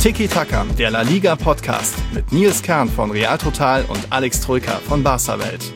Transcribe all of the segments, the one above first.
Tiki Taka, der La Liga Podcast mit Nils Kern von Real Total und Alex Troika von Barca Welt.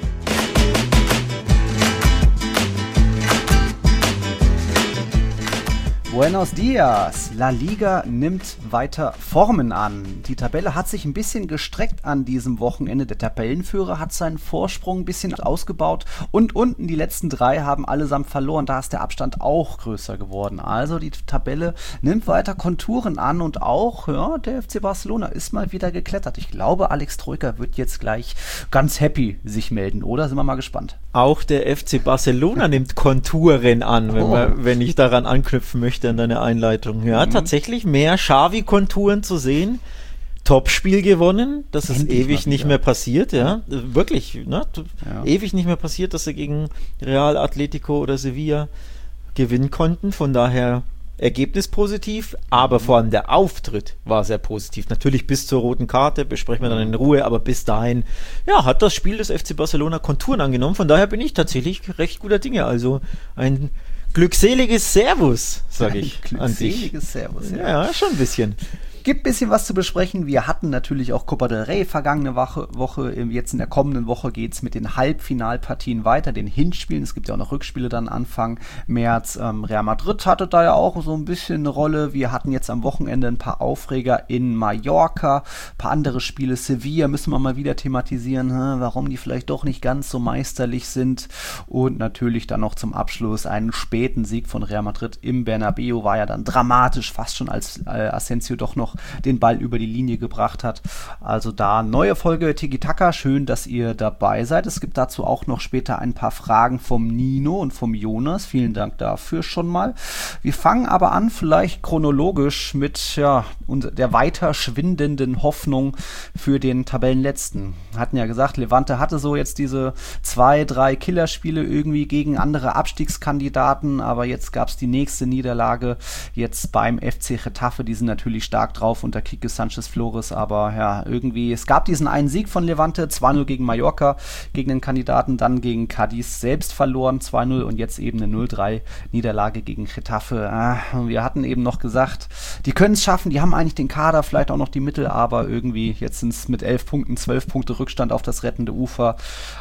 Buenos dias! La Liga nimmt weiter Formen an. Die Tabelle hat sich ein bisschen gestreckt an diesem Wochenende. Der Tabellenführer hat seinen Vorsprung ein bisschen ausgebaut und unten die letzten 3 haben allesamt verloren. Da ist der Abstand auch größer geworden. Also die Tabelle nimmt weiter Konturen an und auch der FC Barcelona ist mal wieder geklettert. Ich glaube, Alex Troika wird jetzt gleich ganz happy sich melden, oder? Sind wir mal gespannt. Auch der FC Barcelona nimmt Konturen an, wenn ich daran anknüpfen möchte an deine Einleitung. Ja, tatsächlich mehr Xavi-Konturen zu sehen. Topspiel gewonnen, das ist ewig nicht mehr passiert, ja. Wirklich, ne? Ewig nicht mehr passiert, dass sie gegen Real, Atletico oder Sevilla gewinnen konnten. Von daher Ergebnis positiv, aber vor allem der Auftritt war sehr positiv. Natürlich bis zur roten Karte, besprechen wir dann in Ruhe, aber bis dahin, hat das Spiel des FC Barcelona Konturen angenommen. Von daher bin ich tatsächlich recht guter Dinge. Also ein glückseliges Servus, sage ich an dich. Glückseliges Servus, ja, schon ein bisschen. Gibt ein bisschen was zu besprechen. Wir hatten natürlich auch Copa del Rey vergangene Woche. Jetzt in der kommenden Woche geht es mit den Halbfinalpartien weiter, den Hinspielen. Es gibt ja auch noch Rückspiele dann Anfang März. Real Madrid hatte da ja auch so ein bisschen eine Rolle. Wir hatten jetzt am Wochenende ein paar Aufreger in Mallorca, ein paar andere Spiele. Sevilla müssen wir mal wieder thematisieren, warum die vielleicht doch nicht ganz so meisterlich sind. Und natürlich dann noch zum Abschluss einen späten Sieg von Real Madrid im Bernabeu. War ja dann dramatisch, fast schon als Asensio doch noch den Ball über die Linie gebracht hat. Also da neue Folge Tiki Taka. Schön, dass ihr dabei seid. Es gibt dazu auch noch später ein paar Fragen vom Nino und vom Jonas. Vielen Dank dafür schon mal. Wir fangen aber an, vielleicht chronologisch mit der weiter schwindenden Hoffnung für den Tabellenletzten. Wir hatten ja gesagt, Levante hatte so jetzt diese 2-3 Killerspiele irgendwie gegen andere Abstiegskandidaten, aber jetzt gab es die nächste Niederlage jetzt beim FC Getafe. Die sind natürlich stark drauf unter Quique Sanchez Flores, aber irgendwie, es gab diesen einen Sieg von Levante, 2-0 gegen Mallorca, gegen den Kandidaten, dann gegen Cadiz selbst verloren, 2-0 und jetzt eben eine 0-3 Niederlage gegen Getafe. Wir hatten eben noch gesagt, die können es schaffen, die haben eigentlich den Kader, vielleicht auch noch die Mittel, aber irgendwie, jetzt sind es mit 11 Punkten, 12 Punkte Rückstand auf das rettende Ufer.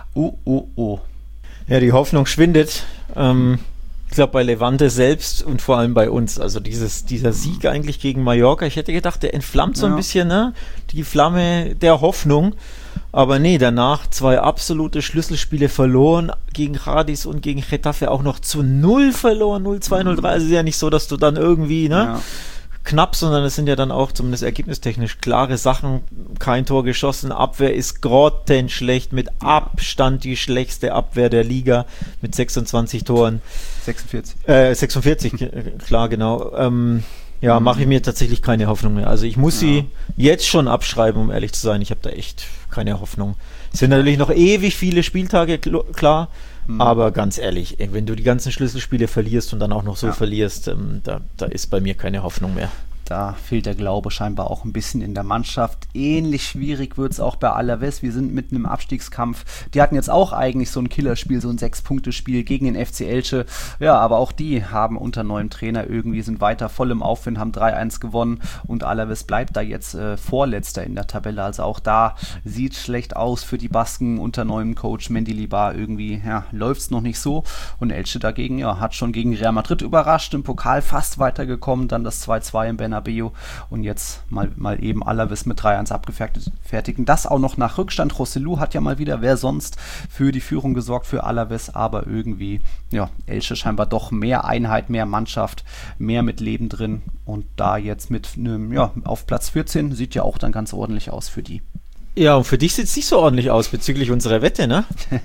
Ja, die Hoffnung schwindet. Ich glaube, bei Levante selbst und vor allem bei uns, also dieser Sieg eigentlich gegen Mallorca, ich hätte gedacht, der entflammt so ein bisschen, die Flamme der Hoffnung, aber nee, danach 2 absolute Schlüsselspiele verloren, gegen Cadiz und gegen Getafe auch noch zu 0 verloren, 0-2, 0-3, also ist ja nicht so, dass du dann irgendwie, knapp, sondern es sind ja dann auch zumindest ergebnistechnisch klare Sachen, kein Tor geschossen, Abwehr ist grottenschlecht, mit Abstand die schlechteste Abwehr der Liga mit 26 Toren. 46, klar, genau. Mache ich mir tatsächlich keine Hoffnung mehr. Also ich muss sie jetzt schon abschreiben, um ehrlich zu sein. Ich habe da echt keine Hoffnung. Es sind natürlich noch ewig viele Spieltage, klar, aber ganz ehrlich, wenn du die ganzen Schlüsselspiele verlierst und dann auch noch so verlierst, da ist bei mir keine Hoffnung mehr. Da fehlt der Glaube scheinbar auch ein bisschen in der Mannschaft. Ähnlich schwierig wird es auch bei Alavés. Wir sind mitten im Abstiegskampf. Die hatten jetzt auch eigentlich so ein Killerspiel, so ein 6-Punkte-Spiel gegen den FC Elche. Ja, aber auch die haben unter neuem Trainer irgendwie, sind weiter voll im Aufwind, haben 3-1 gewonnen und Alavés bleibt da jetzt Vorletzter in der Tabelle. Also auch da sieht schlecht aus für die Basken unter neuem Coach Mendilibar. Irgendwie läuft es noch nicht so. Und Elche dagegen hat schon gegen Real Madrid überrascht, im Pokal fast weitergekommen, dann das 2-2 im Bernabeu und jetzt mal eben Alavés mit 3-1 abgefertigen. Das auch noch nach Rückstand. Joselu hat ja mal wieder, wer sonst, für die Führung gesorgt für Alavés, aber irgendwie, Elche scheinbar doch mehr Einheit, mehr Mannschaft, mehr mit Leben drin und da jetzt mit auf Platz 14 sieht ja auch dann ganz ordentlich aus für die. Ja, und für dich sieht es nicht so ordentlich aus bezüglich unserer Wette, ne?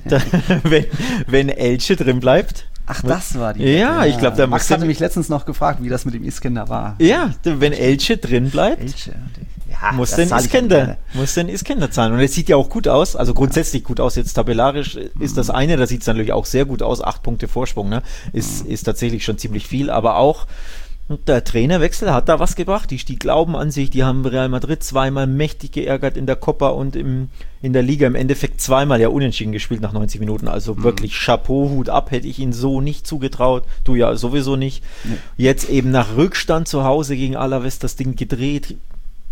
wenn Elche drin bleibt. Ach, das war die. Ja, ich glaube, da Max hatte mich letztens noch gefragt, wie das mit dem Iskender war. Ja, wenn Elche drin bleibt, muss den Iskender zahlen. Und es sieht ja auch gut aus, also grundsätzlich gut aus. Jetzt tabellarisch ist das eine, da sieht es natürlich auch sehr gut aus. 8 Punkte Vorsprung, ne? Ist tatsächlich schon ziemlich viel, aber auch der Trainerwechsel hat da was gebracht. Die glauben an sich, die haben Real Madrid zweimal mächtig geärgert in der Copa und in der Liga. Im Endeffekt zweimal unentschieden gespielt nach 90 Minuten. Also wirklich Chapeau, Hut ab, hätte ich ihnen so nicht zugetraut. Du ja sowieso nicht. Nee. Jetzt eben nach Rückstand zu Hause gegen Alavés das Ding gedreht.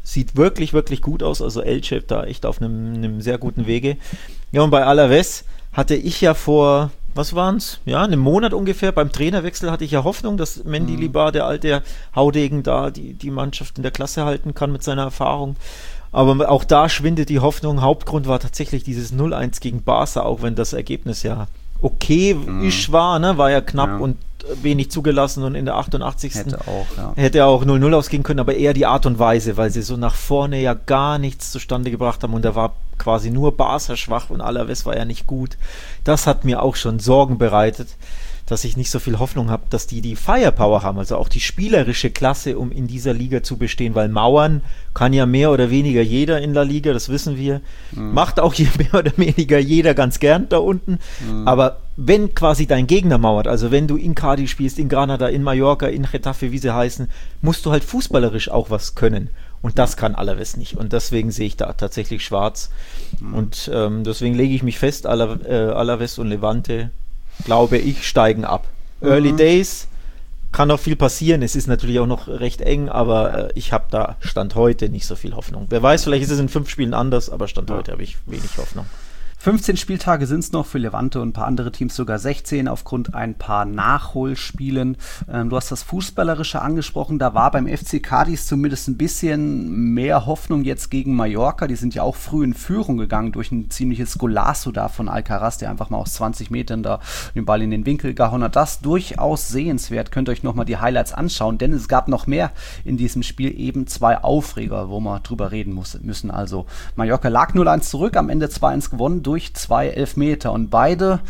sieht wirklich, wirklich gut aus. Also Elche da echt auf einem sehr guten Wege. Ja, und bei Alavés hatte ich ja vor, was waren's? Ja, einem Monat ungefähr, beim Trainerwechsel hatte ich ja Hoffnung, dass Mendilibar, der alte Haudegen da, die Mannschaft in der Klasse halten kann mit seiner Erfahrung. Aber auch da schwindet die Hoffnung. Hauptgrund war tatsächlich dieses 0-1 gegen Barca, auch wenn das Ergebnis ja okay-isch war, ne? War ja knapp und wenig zugelassen und in der 88. Hätte auch 0-0 ausgehen können, aber eher die Art und Weise, weil sie so nach vorne ja gar nichts zustande gebracht haben und da war quasi nur Barca schwach und Alavés war ja nicht gut. Das hat mir auch schon Sorgen bereitet, dass ich nicht so viel Hoffnung habe, dass die Firepower haben, also auch die spielerische Klasse, um in dieser Liga zu bestehen, weil mauern kann ja mehr oder weniger jeder in der Liga, das wissen wir. Macht auch hier mehr oder weniger jeder ganz gern da unten. Aber wenn quasi dein Gegner mauert, also wenn du in Cádiz spielst, in Granada, in Mallorca, in Getafe, wie sie heißen, musst du halt fußballerisch auch was können. Und das kann Alavés nicht. Und deswegen sehe ich da tatsächlich schwarz. Und deswegen lege ich mich fest, Alavés und Levante, glaube ich, steigen ab. Early Days, kann noch viel passieren. Es ist natürlich auch noch recht eng, aber ich habe da Stand heute nicht so viel Hoffnung. Wer weiß, vielleicht ist es in 5 Spielen anders, aber Stand heute habe ich wenig Hoffnung. 15 Spieltage sind es noch für Levante und ein paar andere Teams sogar 16 aufgrund ein paar Nachholspielen. Du hast das Fußballerische angesprochen, da war beim FC Cádiz zumindest ein bisschen mehr Hoffnung jetzt gegen Mallorca. Die sind ja auch früh in Führung gegangen durch ein ziemliches Golazo da von Alcaraz, der einfach mal aus 20 Metern da den Ball in den Winkel gehauen hat. Das durchaus sehenswert. Könnt ihr euch nochmal die Highlights anschauen, denn es gab noch mehr in diesem Spiel, eben 2 Aufreger, wo wir drüber reden müssen. Also Mallorca lag 0-1 zurück, am Ende 2-1 gewonnen durch 2 Elfmeter und beide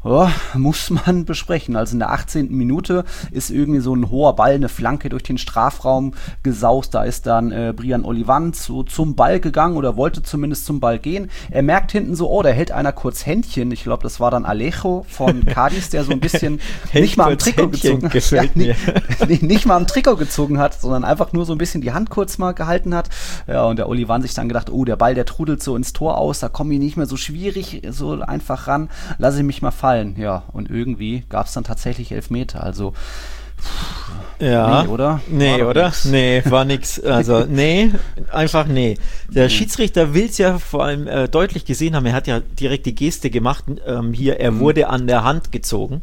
muss man besprechen. Also in der 18. Minute ist irgendwie so ein hoher Ball, eine Flanke durch den Strafraum gesaust. Da ist dann Brian Oliván so zum Ball gegangen oder wollte zumindest zum Ball gehen. Er merkt hinten so, da hält einer kurz Händchen. Ich glaube, das war dann Alejo von Cádiz, der so ein bisschen nicht mal am Trikot gezogen hat. Ja, nicht mal am Trikot gezogen hat, sondern einfach nur so ein bisschen die Hand kurz mal gehalten hat. Ja, und der Oliván sich dann gedacht, der Ball, der trudelt so ins Tor aus, da komme ich nicht mehr so schwierig, so einfach ran. Lasse ich mich mal fallen. Ja, und irgendwie gab es dann tatsächlich Elfmeter, also ja, nee, oder? Nee, oder? Nix. Nee, war nix. Also, nee, einfach nee. Der Schiedsrichter will es ja vor allem deutlich gesehen haben, er hat ja direkt die Geste gemacht, er wurde an der Hand gezogen.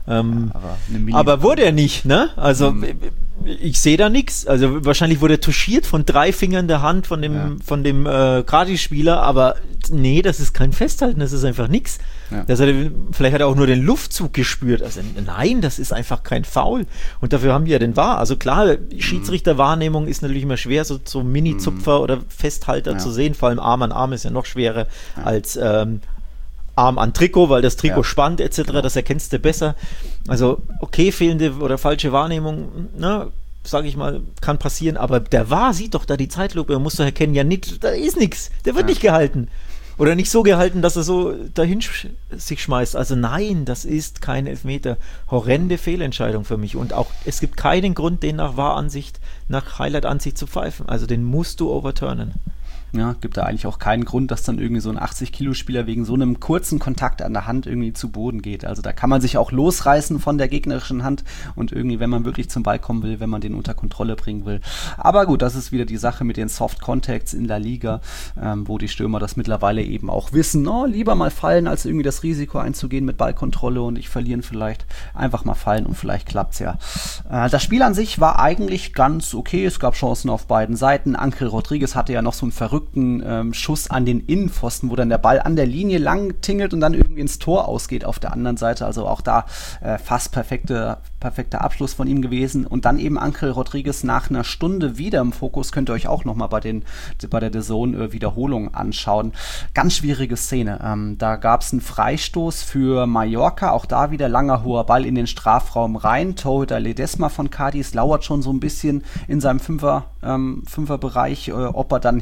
Aber wurde er nicht, ne? Also ich sehe da nichts. Also wahrscheinlich wurde er touchiert von 3 Fingern der Hand von dem Cádiz-Spieler, aber nee, das ist kein Festhalten, das ist einfach nichts. Ja. Vielleicht hat er auch nur den Luftzug gespürt. Also nein, das ist einfach kein Foul. Und dafür haben wir ja den VAR. Also klar, Schiedsrichterwahrnehmung ist natürlich immer schwer, so Mini-Zupfer oder Festhalter zu sehen. Vor allem Arm an Arm ist ja noch schwerer als Arm an Trikot, weil das Trikot spannt etc., das erkennst du besser. Also okay, fehlende oder falsche Wahrnehmung, sage ich mal, kann passieren, aber der VAR sieht doch da die Zeitlupe, er muss doch erkennen, ja nicht, da ist nichts, der wird nicht gehalten. Oder nicht so gehalten, dass er so dahin sich schmeißt. Also nein, das ist kein Elfmeter. Horrende Fehlentscheidung für mich. Und auch, es gibt keinen Grund, den nach VAR-Ansicht, nach Highlight-Ansicht zu pfeifen. Also den musst du overturnen. Ja, gibt da eigentlich auch keinen Grund, dass dann irgendwie so ein 80-Kilo-Spieler wegen so einem kurzen Kontakt an der Hand irgendwie zu Boden geht. Also da kann man sich auch losreißen von der gegnerischen Hand und irgendwie, wenn man wirklich zum Ball kommen will, wenn man den unter Kontrolle bringen will. Aber gut, das ist wieder die Sache mit den Soft Contacts in La Liga, wo die Stürmer das mittlerweile eben auch wissen. Lieber mal fallen, als irgendwie das Risiko einzugehen mit Ballkontrolle und ich verlieren vielleicht. Einfach mal fallen und vielleicht klappt's ja. Das Spiel an sich war eigentlich ganz okay. Es gab Chancen auf beiden Seiten. Ángel Rodríguez hatte ja noch so einen verrückten Schuss an den Innenpfosten, wo dann der Ball an der Linie lang tingelt und dann irgendwie ins Tor ausgeht auf der anderen Seite. Also auch da fast perfekter Abschluss von ihm gewesen. Und dann eben Ángel Rodríguez nach einer Stunde wieder im Fokus. Könnt ihr euch auch nochmal bei der DAZN Wiederholung anschauen. Ganz schwierige Szene. Da gab es einen Freistoß für Mallorca. Auch da wieder langer, hoher Ball in den Strafraum rein. Torhüter Ledesma von Cádiz lauert schon so ein bisschen in seinem Fünferbereich, ob er dann hingeht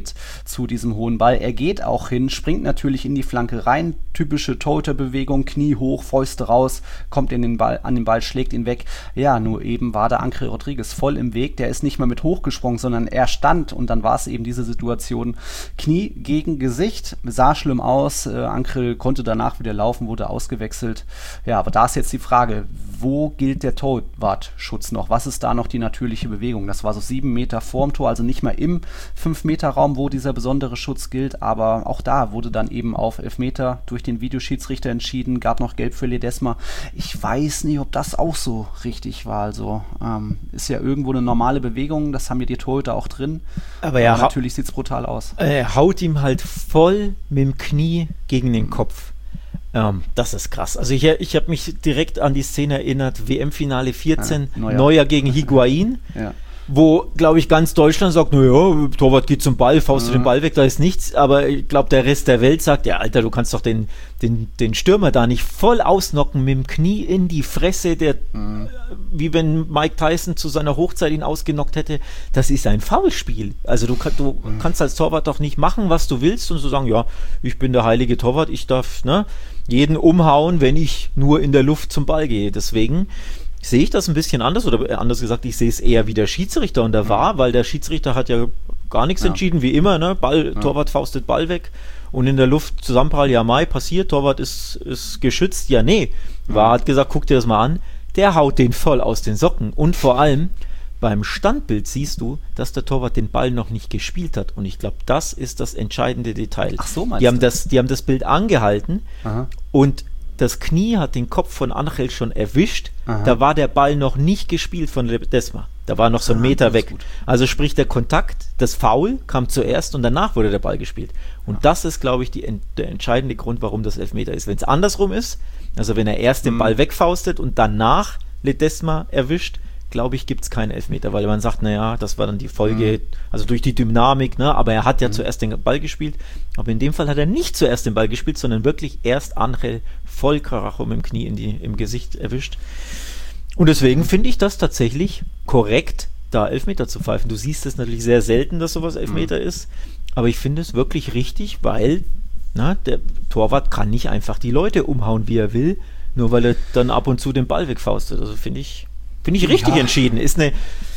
findet zu diesem hohen Ball. Er geht auch hin, springt natürlich in die Flanke rein, typische Torhüterbewegung, Knie hoch, Fäuste raus, kommt an den Ball, schlägt ihn weg. Ja, nur eben war der Ángel Rodríguez voll im Weg, der ist nicht mal mit hochgesprungen, sondern er stand und dann war es eben diese Situation, Knie gegen Gesicht, sah schlimm aus, Ángel konnte danach wieder laufen, wurde ausgewechselt. Ja, aber da ist jetzt die Frage, wo gilt der Torwartschutz noch? Was ist da noch die natürliche Bewegung? Das war so 7 Meter vorm Tor, also nicht mal im 5-Meter-Raum, wo dieser besondere Schutz gilt, aber auch da wurde dann eben auf Elfmeter durch den Videoschiedsrichter entschieden, gab noch Gelb für Ledesma. Ich weiß nicht, ob das auch so richtig war, also ist ja irgendwo eine normale Bewegung, das haben ja die Torhüter auch drin, aber natürlich sieht es brutal aus. Er haut ihm halt voll mit dem Knie gegen den Kopf. Das ist krass. Also ich habe mich direkt an die Szene erinnert, WM-Finale 14, Neuer gegen Higuaín, wo, glaube ich, ganz Deutschland sagt, naja, Torwart geht zum Ball, faust den Ball weg, da ist nichts, aber ich glaube, der Rest der Welt sagt, ja, Alter, du kannst doch den Stürmer da nicht voll ausnocken mit dem Knie in die Fresse, wie wenn Mike Tyson zu seiner Hochzeit ihn ausgenockt hätte. Das ist ein Foulspiel. Also du kannst als Torwart doch nicht machen, was du willst und so sagen, ja, ich bin der heilige Torwart, ich darf jeden umhauen, wenn ich nur in der Luft zum Ball gehe. Deswegen sehe ich das ein bisschen anders, oder anders gesagt, ich sehe es eher wie der Schiedsrichter und der VAR, weil der Schiedsrichter hat ja gar nichts entschieden, wie immer, ne? Torwart faustet Ball weg und in der Luft Zusammenprall, ja Mai, passiert, Torwart ist geschützt, ja nee. VAR hat gesagt, guck dir das mal an, der haut den voll aus den Socken und vor allem beim Standbild siehst du, dass der Torwart den Ball noch nicht gespielt hat und ich glaube, das ist das entscheidende Detail. Ach so, meinst du? Die haben das Bild angehalten und das Knie hat den Kopf von Ángel schon erwischt. Da war der Ball noch nicht gespielt von Ledesma. Da war noch so ein Meter weg. Also sprich der Kontakt, das Foul kam zuerst und danach wurde der Ball gespielt. Und das ist, glaube ich, der entscheidende Grund, warum das Elfmeter ist. Wenn es andersrum ist, also wenn er erst den Ball wegfaustet und danach Ledesma erwischt, glaube ich, gibt es keinen Elfmeter, weil man sagt, naja, das war dann die Folge, also durch die Dynamik, ne? Aber er hat ja zuerst den Ball gespielt, aber in dem Fall hat er nicht zuerst den Ball gespielt, sondern wirklich erst Ángel voll Karacho mit dem Knie im Gesicht erwischt. Und deswegen finde ich das tatsächlich korrekt, da Elfmeter zu pfeifen. Du siehst es natürlich sehr selten, dass sowas Elfmeter ist, aber ich finde es wirklich richtig, weil der Torwart kann nicht einfach die Leute umhauen, wie er will, nur weil er dann ab und zu den Ball wegfaustet. Also finde ich richtig entschieden. Ist eine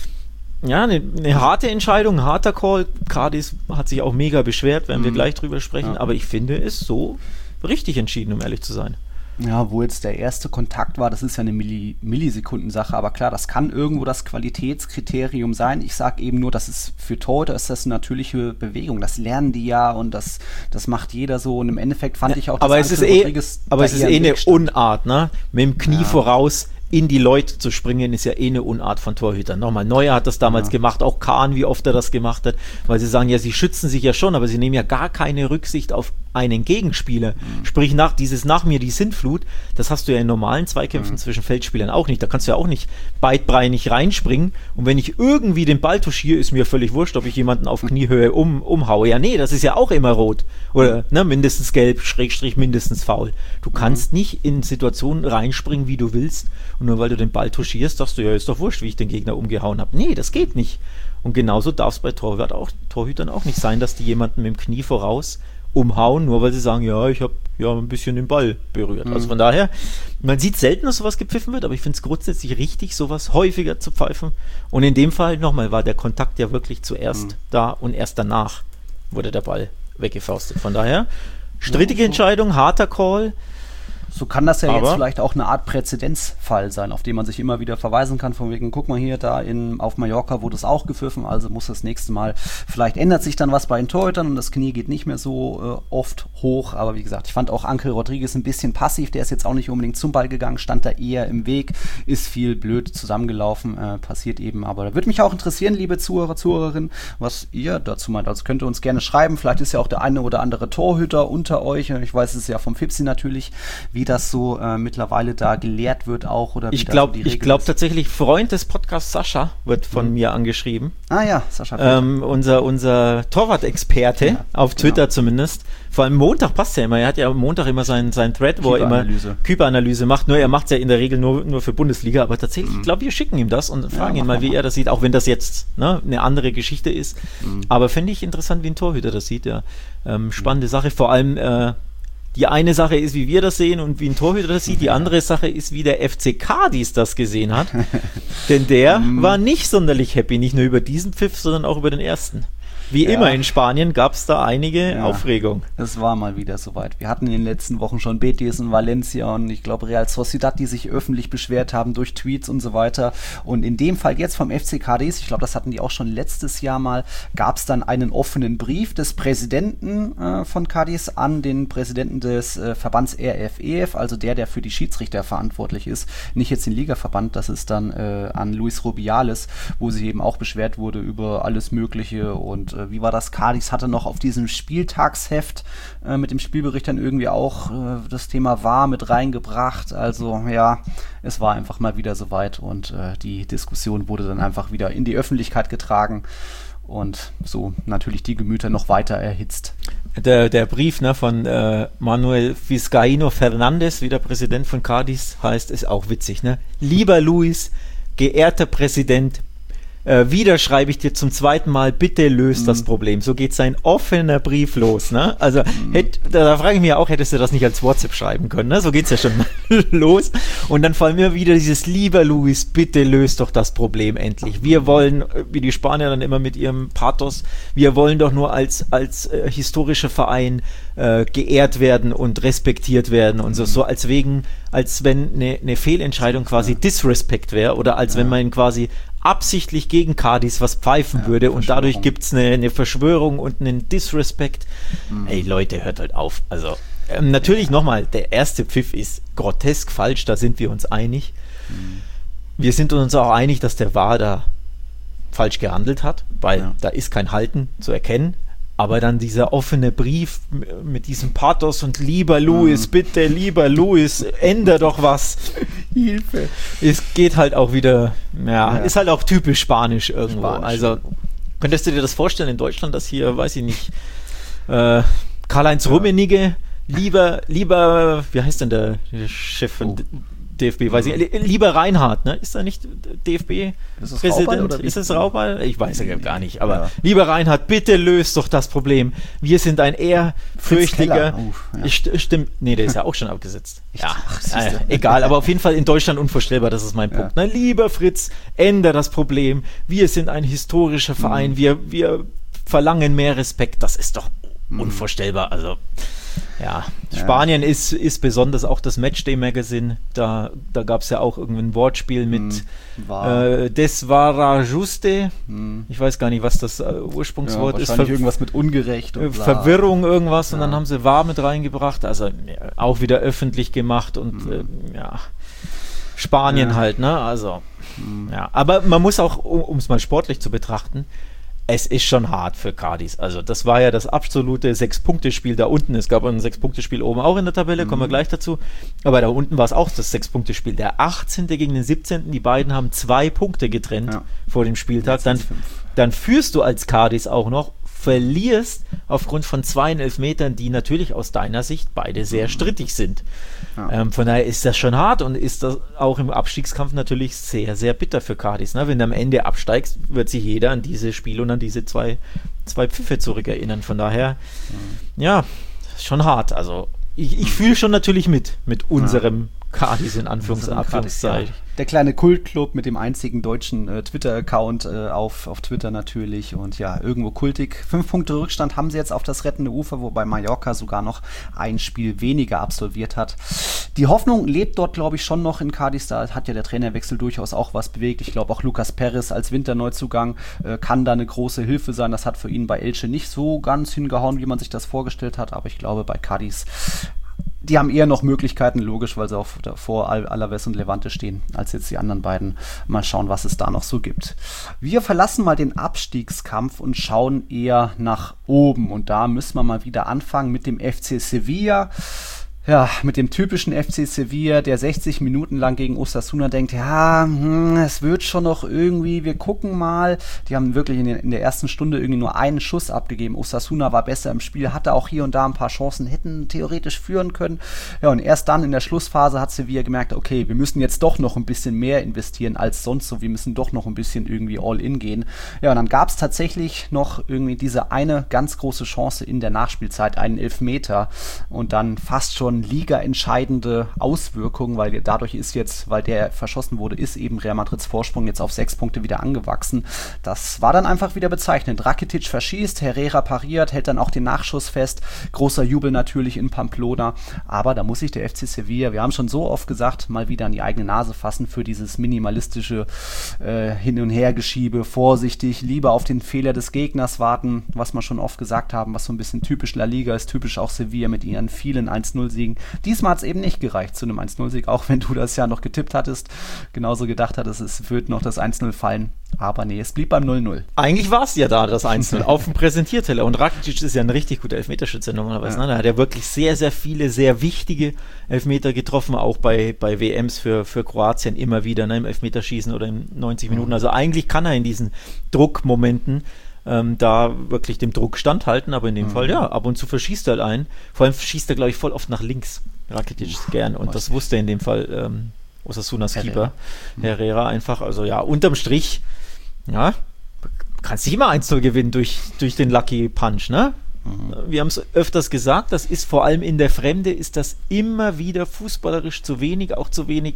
harte Entscheidung, ein harter Call. Cardis hat sich auch mega beschwert, werden wir gleich drüber sprechen, aber ich finde es so richtig entschieden, um ehrlich zu sein. Ja, wo jetzt der erste Kontakt war, das ist ja eine Millisekundensache, aber klar, das kann irgendwo das Qualitätskriterium sein. Ich sage eben nur, das ist für Torhüter ist das eine natürliche Bewegung. Das lernen die ja und das macht jeder so und im Endeffekt fand ich auch, dass es ist eine Unart, ne? Mit dem Knie voraus in die Leute zu springen, ist ja eine Unart von Torhütern. Nochmal, Neuer hat das damals gemacht, auch Kahn, wie oft er das gemacht hat, weil sie sagen, ja, sie schützen sich ja schon, aber sie nehmen ja gar keine Rücksicht auf einen Gegenspieler. Sprich, nach mir die Sintflut, das hast du ja in normalen Zweikämpfen zwischen Feldspielern auch nicht. Da kannst du ja auch nicht beidbeinig reinspringen und wenn ich irgendwie den Ball touchiere, ist mir völlig wurscht, ob ich jemanden auf Kniehöhe umhaue. Ja, nee, das ist ja auch immer rot. Oder mindestens gelb, / mindestens faul. Du kannst nicht in Situationen reinspringen, wie du willst. Und nur weil du den Ball touchierst, sagst du, ja, ist doch wurscht, wie ich den Gegner umgehauen habe. Nee, das geht nicht. Und genauso darf es bei Torhütern auch nicht sein, dass die jemanden mit dem Knie voraus umhauen, nur weil sie sagen, ja, ich habe ja ein bisschen den Ball berührt. Also von daher, man sieht selten, dass sowas gepfiffen wird, aber ich finde es grundsätzlich richtig, sowas häufiger zu pfeifen. Und in dem Fall nochmal war der Kontakt ja wirklich zuerst da und erst danach wurde der Ball weggefaustet. Von daher, strittige Entscheidung, harter Call. So kann das ja jetzt vielleicht auch eine Art Präzedenzfall sein, auf den man sich immer wieder verweisen kann, von wegen, guck mal hier, auf Mallorca wurde es auch gepfiffen, also muss das nächste Mal, vielleicht ändert sich dann was bei den Torhütern und das Knie geht nicht mehr so oft hoch, aber wie gesagt, ich fand auch Ángel Rodríguez ein bisschen passiv, der ist jetzt auch nicht unbedingt zum Ball gegangen, stand da eher im Weg, ist viel blöd zusammengelaufen, passiert eben, aber da würde mich auch interessieren, liebe Zuhörer, Zuhörerinnen, was ihr dazu meint, also könnt ihr uns gerne schreiben, vielleicht ist ja auch der eine oder andere Torhüter unter euch, ich weiß es ja vom Fipsi natürlich, wie das so mittlerweile da gelehrt wird auch. Oder ich glaube tatsächlich, Freund des Podcasts Sascha wird von mir angeschrieben. Ah ja, Sascha. Unser Torwart-Experte, auf Twitter zumindest. Vor allem Montag passt ja immer. Er hat ja am Montag immer seinen Thread, wo er immer Keeper-Analyse macht. Nur er macht es ja in der Regel nur für Bundesliga. Aber tatsächlich, ich glaube, wir schicken ihm das und fragen ihn mal, wie er das sieht. Auch wenn das jetzt eine andere Geschichte ist. Aber finde ich interessant, wie ein Torhüter das sieht. Ja. Spannende Sache. Vor allem die eine Sache ist, wie wir das sehen und wie ein Torhüter das sieht. Die andere Sache ist, wie der FC Cádiz das gesehen hat. Denn der war nicht sonderlich happy. Nicht nur über diesen Pfiff, sondern auch über den ersten. Wie immer in Spanien gab es da einige Aufregung. Es war mal wieder soweit. Wir hatten in den letzten Wochen schon Betis und Valencia und ich glaube Real Sociedad, die sich öffentlich beschwert haben durch Tweets und so weiter. Und in dem Fall jetzt vom FC Cádiz, ich glaube, das hatten die auch schon letztes Jahr mal, gab es dann einen offenen Brief des Präsidenten von Cádiz an den Präsidenten des Verbands RFEF, also der für die Schiedsrichter verantwortlich ist. Nicht jetzt den Ligaverband, das ist dann an Luis Rubiales, wo sie eben auch beschwert wurde über alles Mögliche und wie war das? Cádiz hatte noch auf diesem Spieltagsheft mit dem Spielbericht dann irgendwie auch das Thema VAR mit reingebracht. Also ja, es war einfach mal wieder soweit und die Diskussion wurde dann einfach wieder in die Öffentlichkeit getragen und so natürlich die Gemüter noch weiter erhitzt. Der Brief von Manuel Vizcaíno Fernández, wie der Präsident von Cádiz heißt, ist auch witzig. Ne? Lieber Luis, geehrter Präsident, wieder schreibe ich dir zum zweiten Mal, bitte löst das Problem. So geht sein offener Brief los. Ne? Also da frage ich mich auch, hättest du das nicht als WhatsApp schreiben können? Ne? So geht es ja schon los. Und dann vor allem immer wieder dieses, lieber Luis, bitte löst doch das Problem endlich. Wir wollen, wie die Spanier dann immer mit ihrem Pathos, wir wollen doch nur als historischer Verein geehrt werden und respektiert werden und so als wenn eine Fehlentscheidung quasi Disrespect wäre oder als wenn man quasi absichtlich gegen Cádiz was pfeifen würde und dadurch gibt es eine Verschwörung und einen Disrespect. Ey Leute, hört halt auf. Also natürlich nochmal, der erste Pfiff ist grotesk falsch, da sind wir uns einig. Wir sind uns auch einig, dass der VAR da falsch gehandelt hat, weil da ist kein Halten zu erkennen. Aber dann dieser offene Brief mit diesem Pathos und lieber Luis, bitte, lieber Luis, änder doch was. Hilfe. Es geht halt auch wieder, ist halt auch typisch spanisch irgendwo. Also, könntest du dir das vorstellen in Deutschland, dass hier, weiß ich nicht, Karl-Heinz Rummenigge lieber, wie heißt denn der Chef von DFB, weiß ich, lieber Reinhardt, ne? Ist er nicht DFB-Präsident? Ist es Raubal? Ich weiß ja gar nicht, aber lieber Reinhardt, bitte löst doch das Problem. Wir sind ein ehrfürchtiger... Stimmt, nee, der ist ja auch schon abgesetzt. Egal, aber auf jeden Fall in Deutschland unvorstellbar, das ist mein Punkt. Ne? Lieber Fritz, ändere das Problem. Wir sind ein historischer Verein, wir verlangen mehr Respekt. Das ist doch unvorstellbar, also... Ja, Spanien ist besonders auch das Matchday-Magazin. Da gab es ja auch irgendein Wortspiel mit Des war juste. Ich weiß gar nicht, was das Ursprungswort ist. Irgendwas mit ungerecht. Und Verwirrung irgendwas und dann haben sie war mit reingebracht. Also auch wieder öffentlich gemacht und Spanien halt, ne? Also, aber man muss auch, um es mal sportlich zu betrachten, es ist schon hart für Cádiz. Also das war ja das absolute 6-Punkte-Spiel da unten. Es gab ein 6-Punkte-Spiel oben auch in der Tabelle, kommen wir gleich dazu. Aber da unten war es auch das 6-Punkte-Spiel. Der 18. gegen den 17. Die beiden haben 2 Punkte getrennt vor dem Spieltag. Dann führst du als Cádiz auch noch, verlierst aufgrund von 2 Elfmetern, die natürlich aus deiner Sicht beide sehr strittig sind. Von daher ist das schon hart und ist das auch im Abstiegskampf natürlich sehr, sehr bitter für Cádiz. Ne? Wenn du am Ende absteigst, wird sich jeder an diese Spiele und an diese zwei Pfiffe zurückerinnern. Von daher, schon hart. Also ich fühle schon natürlich mit unserem Cádiz in Anführungszeichen. Der kleine Kultclub mit dem einzigen deutschen Twitter-Account auf Twitter natürlich und irgendwo kultig. 5 Punkte Rückstand haben sie jetzt auf das rettende Ufer, wobei Mallorca sogar noch ein Spiel weniger absolviert hat. Die Hoffnung lebt dort, glaube ich, schon noch in Cádiz. Da hat ja der Trainerwechsel durchaus auch was bewegt. Ich glaube auch Lucas Perez als Winterneuzugang kann da eine große Hilfe sein. Das hat für ihn bei Elche nicht so ganz hingehauen, wie man sich das vorgestellt hat, aber ich glaube bei Cádiz, die haben eher noch Möglichkeiten, logisch, weil sie auch vor Alaves und Levante stehen, als jetzt die anderen beiden. Mal schauen, was es da noch so gibt. Wir verlassen mal den Abstiegskampf und schauen eher nach oben. Und da müssen wir mal wieder anfangen mit dem FC Sevilla. Ja, mit dem typischen FC Sevilla, der 60 Minuten lang gegen Osasuna denkt, ja, es wird schon noch irgendwie, wir gucken mal. Die haben wirklich in der ersten Stunde irgendwie nur einen Schuss abgegeben. Osasuna war besser im Spiel, hatte auch hier und da ein paar Chancen, hätten theoretisch führen können. Ja, und erst dann in der Schlussphase hat Sevilla gemerkt, okay, wir müssen jetzt doch noch ein bisschen mehr investieren als sonst so. Wir müssen doch noch ein bisschen irgendwie all-in gehen. Ja, und dann gab es tatsächlich noch irgendwie diese eine ganz große Chance in der Nachspielzeit, einen Elfmeter und dann fast schon ligaentscheidende Auswirkungen, weil dadurch ist jetzt, weil der verschossen wurde, ist eben Real Madrids Vorsprung jetzt auf 6 Punkte wieder angewachsen. Das war dann einfach wieder bezeichnend. Rakitic verschießt, Herrera pariert, hält dann auch den Nachschuss fest. Großer Jubel natürlich in Pamplona, aber da muss sich der FC Sevilla, wir haben schon so oft gesagt, mal wieder an die eigene Nase fassen für dieses minimalistische Hin- und Hergeschiebe, vorsichtig, lieber auf den Fehler des Gegners warten, was wir schon oft gesagt haben, was so ein bisschen typisch La Liga ist, typisch auch Sevilla mit ihren vielen 1-0-Siegen. Diesmal hat es eben nicht gereicht zu einem 1-0-Sieg, auch wenn du das ja noch getippt hattest, genauso gedacht hattest, es wird noch das 1-0 fallen. Aber nee, es blieb beim 0-0. Eigentlich war es ja da, das 1-0, auf dem Präsentierteller. Und Rakitic ist ja ein richtig guter Elfmeterschütze normalerweise. Ja. Da hat er wirklich sehr, sehr viele, sehr wichtige Elfmeter getroffen, auch bei WMs für Kroatien immer wieder, ne, im Elfmeterschießen oder in 90 Minuten. Also eigentlich kann er in diesen Druckmomenten da wirklich dem Druck standhalten, aber in dem Fall, ja, ab und zu verschießt er halt einen. Vor allem schießt er, glaube ich, voll oft nach links. Rakitic gern und das wusste er in dem Fall Osasunas Keeper, Herrera einfach. Also ja, unterm Strich, ja, kannst nicht immer 1-0 gewinnen durch den Lucky Punch, ne? Wir haben es öfters gesagt, das ist vor allem in der Fremde, ist das immer wieder fußballerisch zu wenig, auch zu wenig,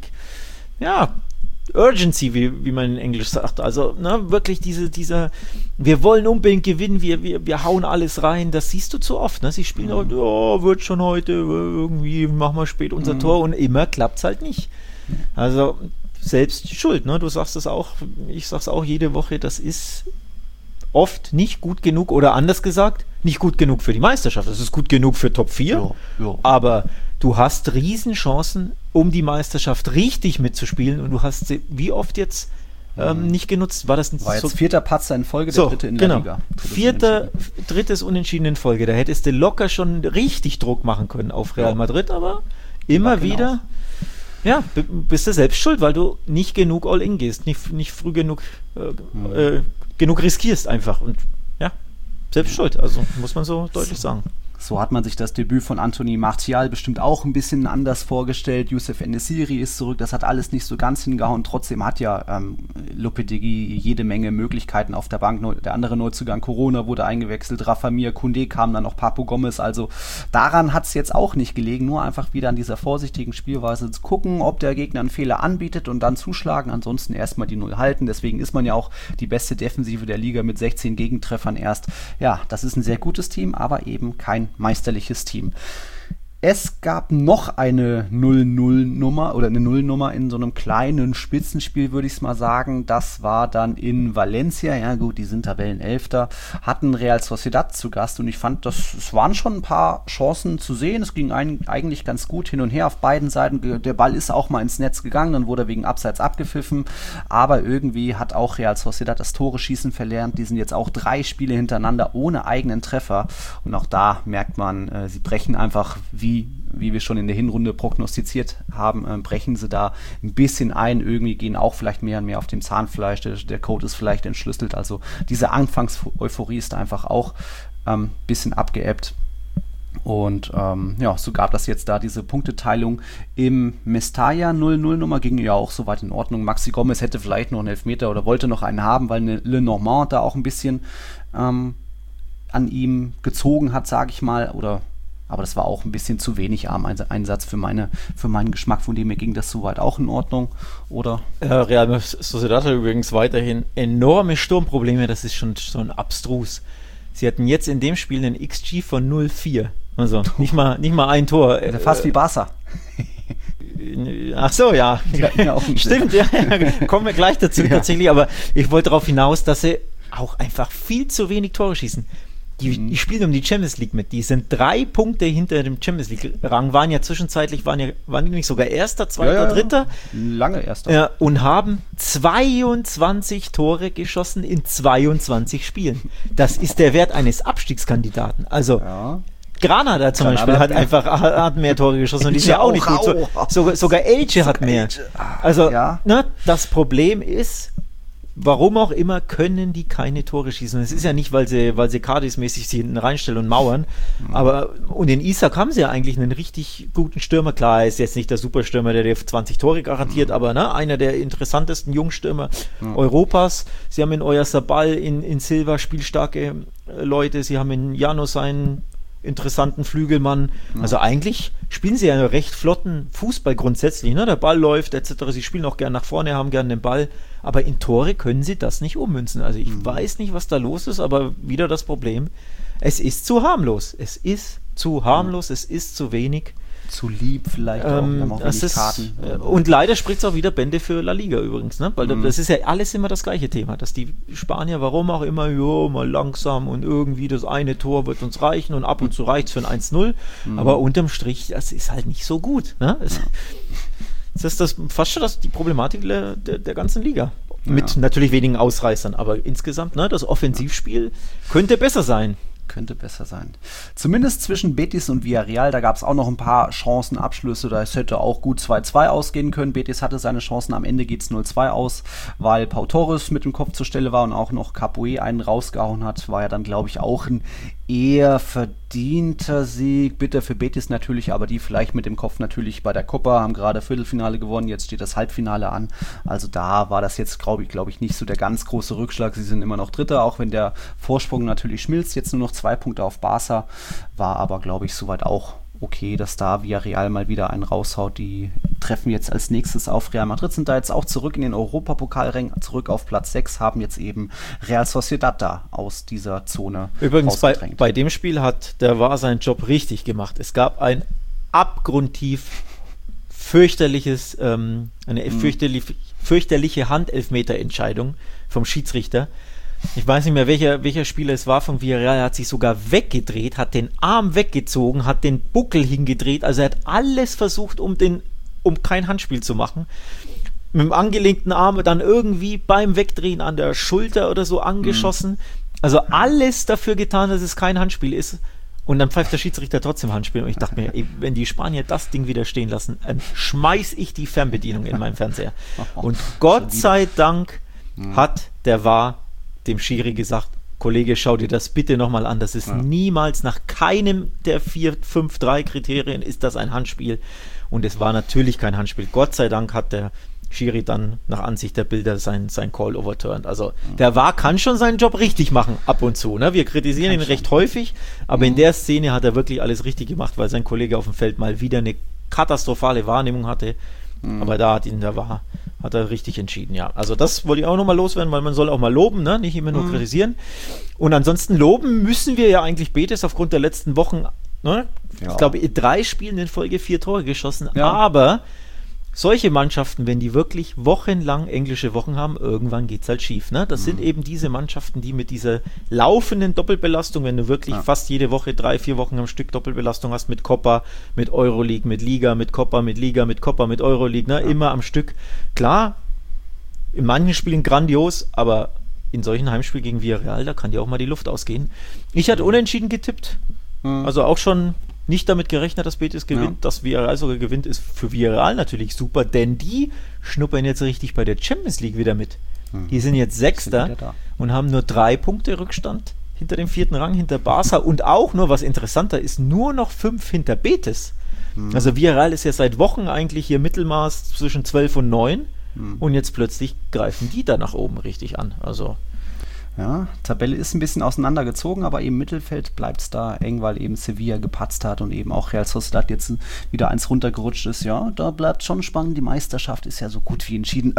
ja, Urgency, wie man in Englisch sagt. Also ne, wirklich dieser, wir wollen unbedingt gewinnen, wir hauen alles rein. Das siehst du zu oft. Ne? Sie spielen heute, wird schon heute, irgendwie machen wir spät unser Tor und immer klappt es halt nicht. Also selbst schuld. Ne? Du sagst es auch, ich sag's auch jede Woche, das ist oft nicht gut genug oder anders gesagt, nicht gut genug für die Meisterschaft. Das ist gut genug für Top 4, aber du hast Riesenchancen, um die Meisterschaft richtig mitzuspielen und du hast sie wie oft jetzt nicht genutzt. War jetzt 4. Patzer in Folge, der dritte in der Liga. Drittes Unentschieden in Folge. Da hättest du locker schon richtig Druck machen können auf Real Madrid, aber immer wieder bist du selbst schuld, weil du nicht genug All-In gehst, nicht früh genug riskierst einfach und ja, selbst schuld, also muss man so deutlich sagen. So hat man sich das Debüt von Anthony Martial bestimmt auch ein bisschen anders vorgestellt. Youssef En-Nesyri ist zurück, das hat alles nicht so ganz hingehauen. Trotzdem hat ja Lopetegui jede Menge Möglichkeiten auf der Bank. Der andere Neuzugang Corona wurde eingewechselt, Rafa Mir, Koundé kam dann noch, Papu Gomez. Also daran hat es jetzt auch nicht gelegen, nur einfach wieder an dieser vorsichtigen Spielweise zu gucken, ob der Gegner einen Fehler anbietet und dann zuschlagen. Ansonsten erstmal die Null halten. Deswegen ist man ja auch die beste Defensive der Liga mit 16 Gegentreffern erst. Ja, das ist ein sehr gutes Team, aber eben kein meisterliches Team. Es gab noch eine 0-0-Nummer oder eine Nullnummer in so einem kleinen Spitzenspiel, würde ich es mal sagen. Das war dann in Valencia. Ja gut, die sind Tabellenelfter, hatten Real Sociedad zu Gast und ich fand, es waren schon ein paar Chancen zu sehen. Es ging eigentlich ganz gut hin und her auf beiden Seiten. Der Ball ist auch mal ins Netz gegangen, dann wurde er wegen Abseits abgepfiffen. Aber irgendwie hat auch Real Sociedad das Tore-Schießen verlernt. Die sind jetzt auch 3 Spiele hintereinander ohne eigenen Treffer. Und auch da merkt man, sie brechen einfach wie wir schon in der Hinrunde prognostiziert haben, brechen sie da ein bisschen ein, irgendwie gehen auch vielleicht mehr und mehr auf dem Zahnfleisch, der Code ist vielleicht entschlüsselt, also diese Anfangs-Euphorie ist da einfach auch ein bisschen abgeebbt. Und so gab das jetzt da diese Punkteteilung im Mestalla 0-0-Nummer, ging ja auch soweit in Ordnung. Maxi Gomez hätte vielleicht noch einen Elfmeter oder wollte noch einen haben, weil eine Lenormand da auch ein bisschen an ihm gezogen hat, sage ich mal, aber das war auch ein bisschen zu wenig Armeinsatz für meinen Geschmack, von dem her ging das soweit auch in Ordnung, oder? Real Sociedad hat übrigens weiterhin enorme Sturmprobleme, das ist schon abstrus. Sie hatten jetzt in dem Spiel einen XG von 0,4, also nicht mal ein Tor. Fast wie Barca. Ach so, ja. Stimmt, ja. Kommen wir gleich dazu tatsächlich, aber ich wollte darauf hinaus, dass sie auch einfach viel zu wenig Tore schießen. Die spielen um die Champions League mit. Die sind 3 Punkte hinter dem Champions League-Rang, waren ja zwischenzeitlich, waren die nicht sogar Erster, Zweiter, Dritter? Lange Erster. Ja, und haben 22 Tore geschossen in 22 Spielen. Das ist der Wert eines Abstiegskandidaten. Also Granada zum Beispiel hat mehr Tore geschossen und die ist ja auch nicht gut. Sogar Elche hat mehr. Also, das Problem ist, warum auch immer können die keine Tore schießen. Es ist ja nicht, weil sie Cadiz-mäßig sie hinten reinstellen und mauern. Und in Isak haben sie ja eigentlich einen richtig guten Stürmer. Klar, er ist jetzt nicht der Superstürmer, der dir 20 Tore garantiert, aber einer der interessantesten Jungstürmer Europas. Sie haben in Oyarzabal, in Silva spielstarke Leute. Sie haben in Llanos einen interessanten Flügelmann. Also eigentlich spielen sie ja einen recht flotten Fußball grundsätzlich. Ne? Der Ball läuft etc. Sie spielen auch gern nach vorne, haben gern den Ball. Aber in Tore können sie das nicht ummünzen. Also ich weiß nicht, was da los ist, aber wieder das Problem. Es ist zu harmlos. Es ist zu wenig. Zu lieb vielleicht auch. Wir haben auch wenig Karten. Und leider spricht es auch wieder Bände für La Liga übrigens. Ne? Weil das ist ja alles immer das gleiche Thema. Dass die Spanier, warum auch immer, mal langsam und irgendwie das eine Tor wird uns reichen und ab und zu reicht es für ein 1-0. Aber unterm Strich, das ist halt nicht so gut. Ne? Das ist fast schon die Problematik der ganzen Liga. Mit natürlich wenigen Ausreißern, aber insgesamt, das Offensivspiel könnte besser sein. Zumindest zwischen Betis und Villarreal, da gab es auch noch ein paar Chancenabschlüsse, da hätte auch gut 2-2 ausgehen können. Betis hatte seine Chancen, am Ende geht es 0-2 aus, weil Pau Torres mit dem Kopf zur Stelle war und auch noch Capoue einen rausgehauen hat, war ja dann, glaube ich, auch ein eher verdienter Sieg, bitter für Betis natürlich, aber die vielleicht mit dem Kopf natürlich bei der Copa, haben gerade Viertelfinale gewonnen, jetzt steht das Halbfinale an, also da war das jetzt, glaube ich, nicht so der ganz große Rückschlag, sie sind immer noch Dritter, auch wenn der Vorsprung natürlich schmilzt, jetzt nur noch 2 Punkte auf Barca, war aber, glaube ich, soweit auch okay, dass da Villarreal mal wieder einen raushaut. Die treffen jetzt als nächstes auf Real Madrid, sind da jetzt auch zurück in den Europapokalrängen, zurück auf Platz 6, haben jetzt eben Real Sociedad da aus dieser Zone übrigens bei dem Spiel hat der VAR seinen Job richtig gemacht. Es gab ein abgrundtief eine fürchterliche Handelfmeterentscheidung vom Schiedsrichter. Ich weiß nicht mehr, welcher Spieler es war von Villarreal, er hat sich sogar weggedreht, hat den Arm weggezogen, hat den Buckel hingedreht, also er hat alles versucht, um kein Handspiel zu machen. Mit dem angelenkten Arm dann irgendwie beim Wegdrehen an der Schulter oder so angeschossen. Also alles dafür getan, dass es kein Handspiel ist. Und dann pfeift der Schiedsrichter trotzdem Handspiel. Und ich dachte mir, wenn die Spanier das Ding wieder stehen lassen, dann schmeiß ich die Fernbedienung in meinen Fernseher. Und Gott sei Dank hat der VAR dem Schiri gesagt, Kollege, schau dir das bitte nochmal an. Das ist niemals, nach keinem der 4-5-3 Kriterien ist das ein Handspiel. Und es war natürlich kein Handspiel. Gott sei Dank hat der Schiri dann nach Ansicht der Bilder sein Call overturned. Also der VAR kann schon seinen Job richtig machen, ab und zu. Ne? Wir kritisieren ihn recht häufig, aber in der Szene hat er wirklich alles richtig gemacht, weil sein Kollege auf dem Feld mal wieder eine katastrophale Wahrnehmung hatte. Aber da hat er richtig entschieden, ja. Also das wollte ich auch nochmal loswerden, weil man soll auch mal loben, ne? Nicht immer nur kritisieren. Und ansonsten loben müssen wir ja eigentlich Betis aufgrund der letzten Wochen, ne? Ja. Ich glaube, 3 Spielen in Folge 4 Tore geschossen, aber solche Mannschaften, wenn die wirklich wochenlang englische Wochen haben, irgendwann geht es halt schief. Ne? Das sind eben diese Mannschaften, die mit dieser laufenden Doppelbelastung, wenn du wirklich fast jede Woche 3-4 Wochen am Stück Doppelbelastung hast mit Copa, mit Euroleague, mit Liga, mit Copa, mit Liga, mit Copa, mit Euroleague, ne? Immer am Stück. Klar, in manchen Spielen grandios, aber in solchen Heimspielen gegen Villarreal, da kann dir auch mal die Luft ausgehen. Ich hatte unentschieden getippt, also auch schon nicht damit gerechnet, dass Betis gewinnt, dass Villarreal sogar gewinnt, ist für Villarreal natürlich super, denn die schnuppern jetzt richtig bei der Champions League wieder mit. Die sind jetzt Sechster und haben nur 3 Punkte Rückstand hinter dem 4. Rang, hinter Barca und auch nur, was interessanter ist, nur noch 5 hinter Betis. Also Villarreal ist ja seit Wochen eigentlich hier Mittelmaß zwischen 12 und 9 und jetzt plötzlich greifen die da nach oben richtig an. Also ja, Tabelle ist ein bisschen auseinandergezogen, aber im Mittelfeld bleibt es da eng, weil eben Sevilla gepatzt hat und eben auch Real Sociedad jetzt wieder eins runtergerutscht ist. Ja, da bleibt schon spannend. Die Meisterschaft ist ja so gut wie entschieden.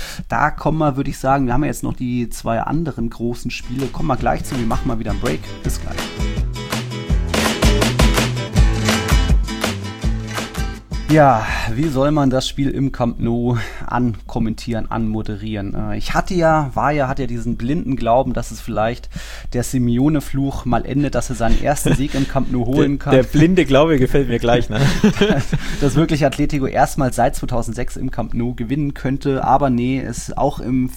Da kommen wir, würde ich sagen, wir haben ja jetzt noch die 2 anderen großen Spiele. Kommen wir gleich zu, wir machen mal wieder einen Break. Bis gleich. Ja, wie soll man das Spiel im Camp Nou ankommentieren, anmoderieren? Hatte ja diesen blinden Glauben, dass es vielleicht der Simeone-Fluch mal endet, dass er seinen ersten Sieg im Camp Nou holen kann. Der blinde Glaube gefällt mir gleich, ne? Dass wirklich Atletico erstmals seit 2006 im Camp Nou gewinnen könnte, aber nee, es auch im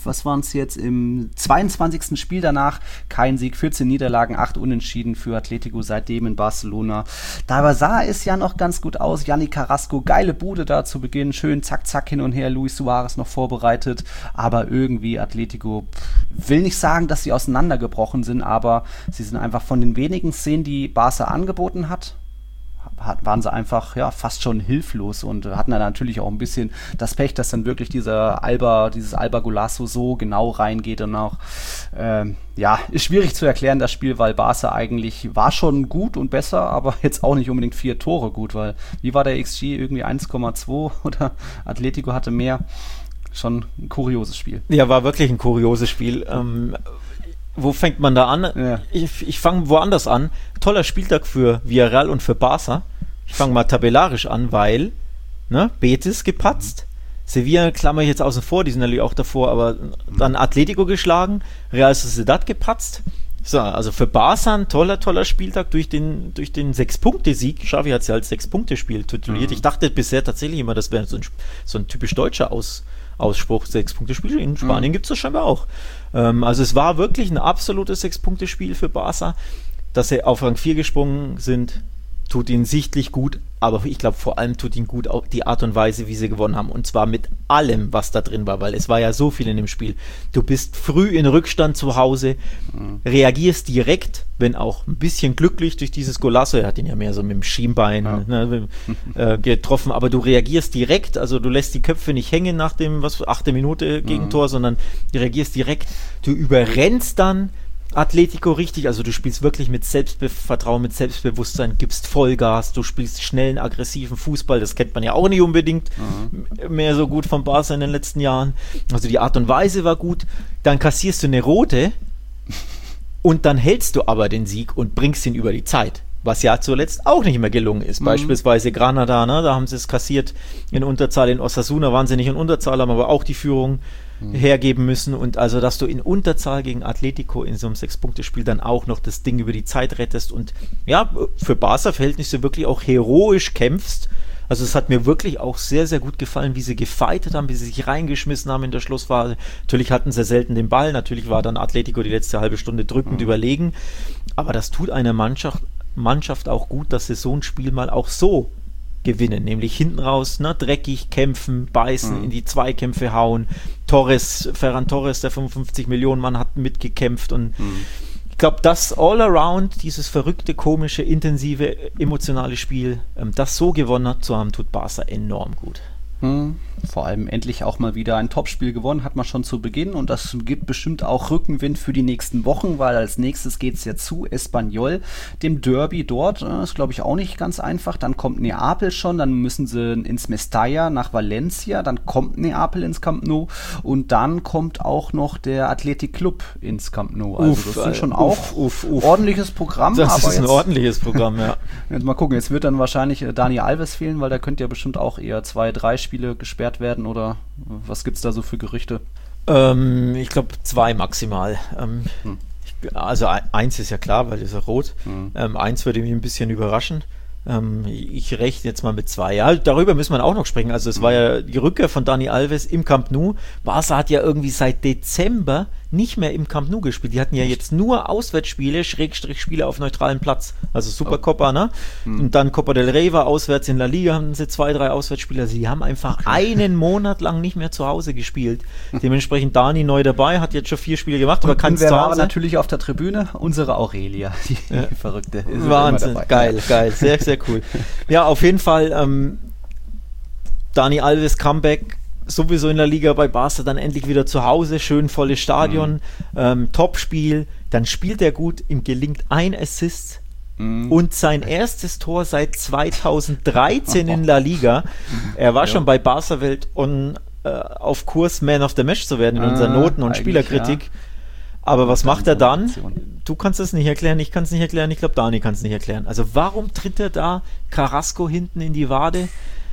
22. Spiel danach kein Sieg, 14 Niederlagen, 8 Unentschieden für Atletico seitdem in Barcelona. Dabei sah es ja noch ganz gut aus, Yannick Carrasco, geile Bude da zu Beginn, schön zack, zack hin und her, Luis Suarez noch vorbereitet, aber irgendwie Atletico, will nicht sagen, dass sie auseinandergebrochen sind, aber sie sind einfach von den wenigen Szenen, die Barca angeboten hat, waren sie einfach fast schon hilflos und hatten dann natürlich auch ein bisschen das Pech, dass dann wirklich dieses Alba Golasso so genau reingeht und auch ist schwierig zu erklären, das Spiel, weil Barca eigentlich war schon gut und besser, aber jetzt auch nicht unbedingt 4 Tore gut, weil wie war der XG? Irgendwie 1,2 oder Atletico hatte mehr. Schon ein kurioses Spiel. Ja, war wirklich ein kurioses Spiel. Wo fängt man da an? Ja. Ich fange woanders an. Toller Spieltag für Villarreal und für Barca. Ich fange mal tabellarisch an, weil Betis gepatzt. Sevilla klammer ich jetzt außen vor, die sind natürlich auch davor, aber dann Atletico geschlagen, Real Sociedad gepatzt. So, also für Barca ein toller Spieltag durch den 6-Punkte-Sieg. Xavi hat es ja als 6-Punkte-Spiel tituliert. Ich dachte bisher tatsächlich immer, das wäre so ein typisch deutscher Ausspruch, 6-Punkte-Spiel. In Spanien gibt es das scheinbar auch. Also es war wirklich ein absolutes 6-Punkte-Spiel für Barca. Dass sie auf Rang 4 gesprungen sind, tut ihnen sichtlich gut, aber ich glaube vor allem tut ihnen gut auch die Art und Weise, wie sie gewonnen haben, und zwar mit allem, was da drin war, weil es war ja so viel in dem Spiel. Du bist früh in Rückstand zu Hause, reagierst direkt, wenn auch ein bisschen glücklich durch dieses Golasso, er hat ihn ja mehr so mit dem Schienbein getroffen, aber du reagierst direkt, also du lässt die Köpfe nicht hängen nach dem 8. Minute Gegentor, sondern du reagierst direkt, du überrennst dann Atletico richtig, also du spielst wirklich mit Selbstvertrauen, mit Selbstbewusstsein, gibst Vollgas, du spielst schnellen, aggressiven Fußball, das kennt man ja auch nicht unbedingt mehr so gut von Barca in den letzten Jahren. Also die Art und Weise war gut, dann kassierst du eine rote und dann hältst du aber den Sieg und bringst ihn über die Zeit, was ja zuletzt auch nicht mehr gelungen ist. Beispielsweise Granada, da haben sie es kassiert in Unterzahl, in Osasuna waren sie nicht in Unterzahl, haben aber auch die Führung hergeben müssen, und also, dass du in Unterzahl gegen Atletico in so einem 6-Punkte-Spiel dann auch noch das Ding über die Zeit rettest und für Barca-Verhältnisse wirklich auch heroisch kämpfst. Also es hat mir wirklich auch sehr, sehr gut gefallen, wie sie gefightet haben, wie sie sich reingeschmissen haben in der Schlussphase. Natürlich hatten sie selten den Ball, natürlich war dann Atletico die letzte halbe Stunde drückend überlegen, aber das tut einer Mannschaft auch gut, dass sie so ein Spiel mal auch so gewinnen, nämlich hinten raus, dreckig kämpfen, beißen, in die Zweikämpfe hauen. Ferran Torres, der 55 Millionen Mann, hat mitgekämpft, und ich glaube, das All-Around, dieses verrückte, komische, intensive, emotionale Spiel, das so gewonnen zu haben, tut Barca enorm gut. Vor allem endlich auch mal wieder ein Topspiel gewonnen, hat man schon zu Beginn, und das gibt bestimmt auch Rückenwind für die nächsten Wochen, weil als nächstes geht es ja zu Espanyol, dem Derby dort. Ist, glaube ich, auch nicht ganz einfach. Dann kommt Neapel schon, dann müssen sie ins Mestalla nach Valencia, dann kommt Neapel ins Camp Nou, und dann kommt auch noch der Athletic Club ins Camp Nou. Also das sind schon auch ordentliches Programm. Das ist ein ordentliches Programm, ja. Jetzt mal gucken, jetzt wird dann wahrscheinlich Dani Alves fehlen, weil da könnte ja bestimmt auch eher 2-3 Spiele gesperrt werden, oder was gibt's da so für Gerüchte? Ich glaube 2 maximal. Also 1 ist ja klar, weil das ist ja rot. 1 würde mich ein bisschen überraschen. Ich rechne jetzt mal mit 2. Ja, darüber müssen wir auch noch sprechen. Also es war ja die Rückkehr von Dani Alves im Camp Nou. Barca hat ja irgendwie seit Dezember nicht mehr im Camp Nou gespielt. Die hatten ja jetzt nur Auswärtsspiele, Spiele auf neutralem Platz. Also Supercopa, Und dann Copa del Rey war auswärts, in La Liga haben sie 2-3 Auswärtsspiele. Also die haben einfach einen Monat lang nicht mehr zu Hause gespielt. Dementsprechend Dani neu dabei, hat jetzt schon 4 Spiele gemacht, aber keins zu Hause. Aber natürlich auf der Tribüne unsere Aurelia, die Verrückte. Wahnsinn, geil, sehr, sehr cool. Ja, auf jeden Fall Dani Alves Comeback sowieso in der Liga bei Barca, dann endlich wieder zu Hause, schön volles Stadion, Topspiel, dann spielt er gut, ihm gelingt ein Assist und sein erstes Tor seit 2013 in La Liga. Er war schon bei Barca-Welt auf Kurs, Man of the Match zu werden in unserer Noten- und Spielerkritik. Aber was macht er dann? Du kannst es nicht erklären, ich kann es nicht erklären, ich glaube Dani kann es nicht erklären. Also warum tritt er da Carrasco hinten in die Wade?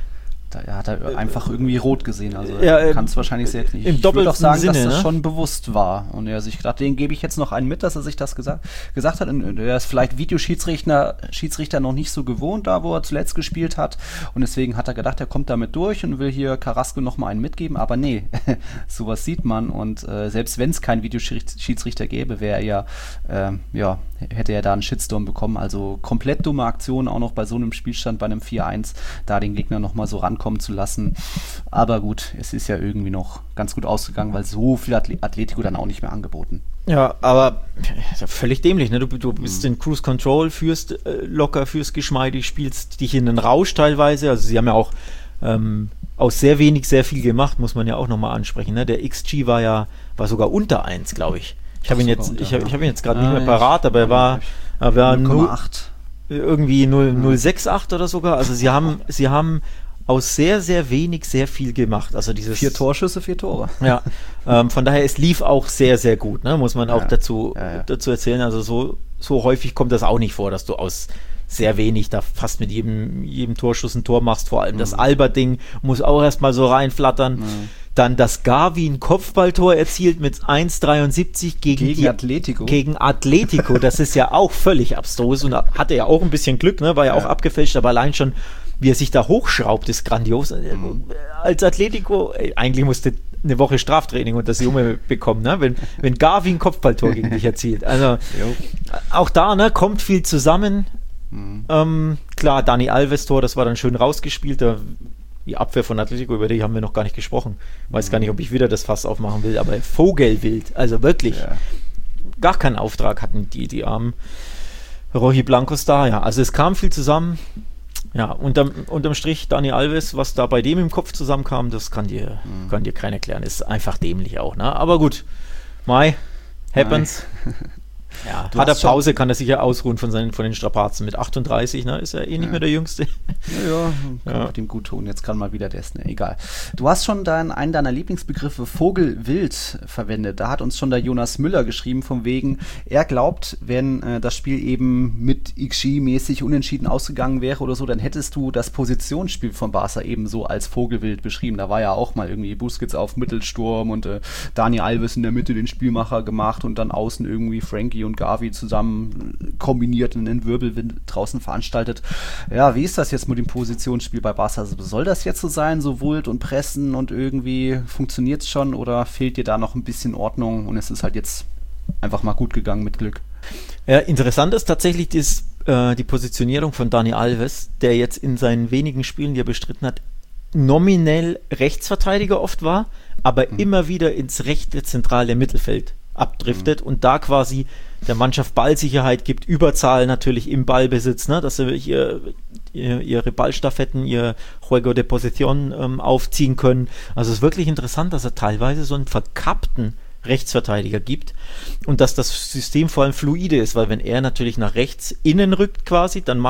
Da hat er einfach irgendwie rot gesehen. Also ja, er kann es wahrscheinlich sehr nicht. Im doppelten sagen, Sinne, dass das ne? schon bewusst war. Und er sich gedacht, den gebe ich jetzt noch einen mit, dass er sich das gesagt hat. Und er ist vielleicht Videoschiedsrichter noch nicht so gewohnt, da wo er zuletzt gespielt hat. Und deswegen hat er gedacht, er kommt damit durch und will hier Carrasco noch mal einen mitgeben. Aber nee, sowas sieht man. Und selbst wenn es keinen Videoschiedsrichter gäbe, wäre er hätte er da einen Shitstorm bekommen. Also komplett dumme Aktion, auch noch bei so einem Spielstand, bei einem 4-1, da den Gegner noch mal so rankommen zu lassen. Aber gut, es ist ja irgendwie noch ganz gut ausgegangen, weil so viel Atletico dann auch nicht mehr angeboten. Ja, aber völlig dämlich, ne? Du bist in Cruise Control, führst locker, führst geschmeidig, spielst dich in den Rausch teilweise. Also sie haben ja auch aus sehr wenig sehr viel gemacht, muss man ja auch nochmal ansprechen. Ne? Der XG war sogar unter 1, glaube ich. Ich habe ihn jetzt gerade nicht mehr parat, aber er war 0,8. Irgendwie 0,68 oder sogar. Also sie haben aus sehr, sehr wenig sehr viel gemacht. Also 4 Torschüsse, 4 Tore. Ja, von daher, es lief auch sehr, sehr gut, ne? Muss man auch dazu erzählen. Also so häufig kommt das auch nicht vor, dass du aus sehr wenig da fast mit jedem Torschuss ein Tor machst. Vor allem das Alba-Ding muss auch erstmal so reinflattern. Dann das Gavi ein Kopfballtor erzielt mit 1,73 gegen Atletico. Gegen Atletico. Das ist ja auch völlig abstrus und hatte ja auch ein bisschen Glück, ne? War ja auch abgefälscht, aber allein schon, wie er sich da hochschraubt, ist grandios. Als Atletico, eigentlich musste eine Woche Straftraining und das Junge bekommen, ne? Wenn Gavi ein Kopfballtor gegen dich erzielt. Also auch da, ne, kommt viel zusammen. Klar, Dani Alves Tor, das war dann schön rausgespielt. Die Abwehr von Atletico, über die haben wir noch gar nicht gesprochen. Weiß gar nicht, ob ich wieder das Fass aufmachen will, aber vogelwild, also wirklich. Gar keinen Auftrag hatten die armen Rojiblancos da. Ja, also es kam viel zusammen. Ja, unterm Strich Dani Alves, was da bei dem im Kopf zusammenkam, das kann dir keiner erklären. Ist einfach dämlich auch, ne? Aber gut, happens. Ja, hat er Pause, kann er sich ja ausruhen von den Strapazen. Mit 38, ne, ist er nicht mehr der Jüngste. Kann dem gut tun. Jetzt kann mal wieder das, ne, egal. Du hast schon einen deiner Lieblingsbegriffe Vogelwild verwendet. Da hat uns schon der Jonas Müller geschrieben, von wegen, er glaubt, wenn das Spiel eben mit XG-mäßig unentschieden ausgegangen wäre oder so, dann hättest du das Positionsspiel von Barca eben so als Vogelwild beschrieben. Da war ja auch mal irgendwie Busquets auf Mittelsturm und Dani Alves in der Mitte den Spielmacher gemacht und dann außen irgendwie Frankie und Gavi zusammen kombiniert und einen Wirbelwind draußen veranstaltet. Ja, wie ist das jetzt mit dem Positionsspiel bei Barca? Also soll das jetzt so sein, so Wult und Pressen und irgendwie funktioniert es schon oder fehlt dir da noch ein bisschen Ordnung und es ist halt jetzt einfach mal gut gegangen mit Glück? Ja, interessant ist tatsächlich die Positionierung von Dani Alves, der jetzt in seinen wenigen Spielen, die er bestritten hat, nominell Rechtsverteidiger oft war, aber immer wieder ins rechte zentrale Mittelfeld abdriftet und da quasi der Mannschaft Ballsicherheit gibt, Überzahl natürlich im Ballbesitz, ne, dass sie ihre Ballstaffetten, ihr Juego de Posición aufziehen können. Also es ist wirklich interessant, dass er teilweise so einen verkappten Rechtsverteidiger gibt und dass das System vor allem fluide ist, weil wenn er natürlich nach rechts innen rückt quasi, dann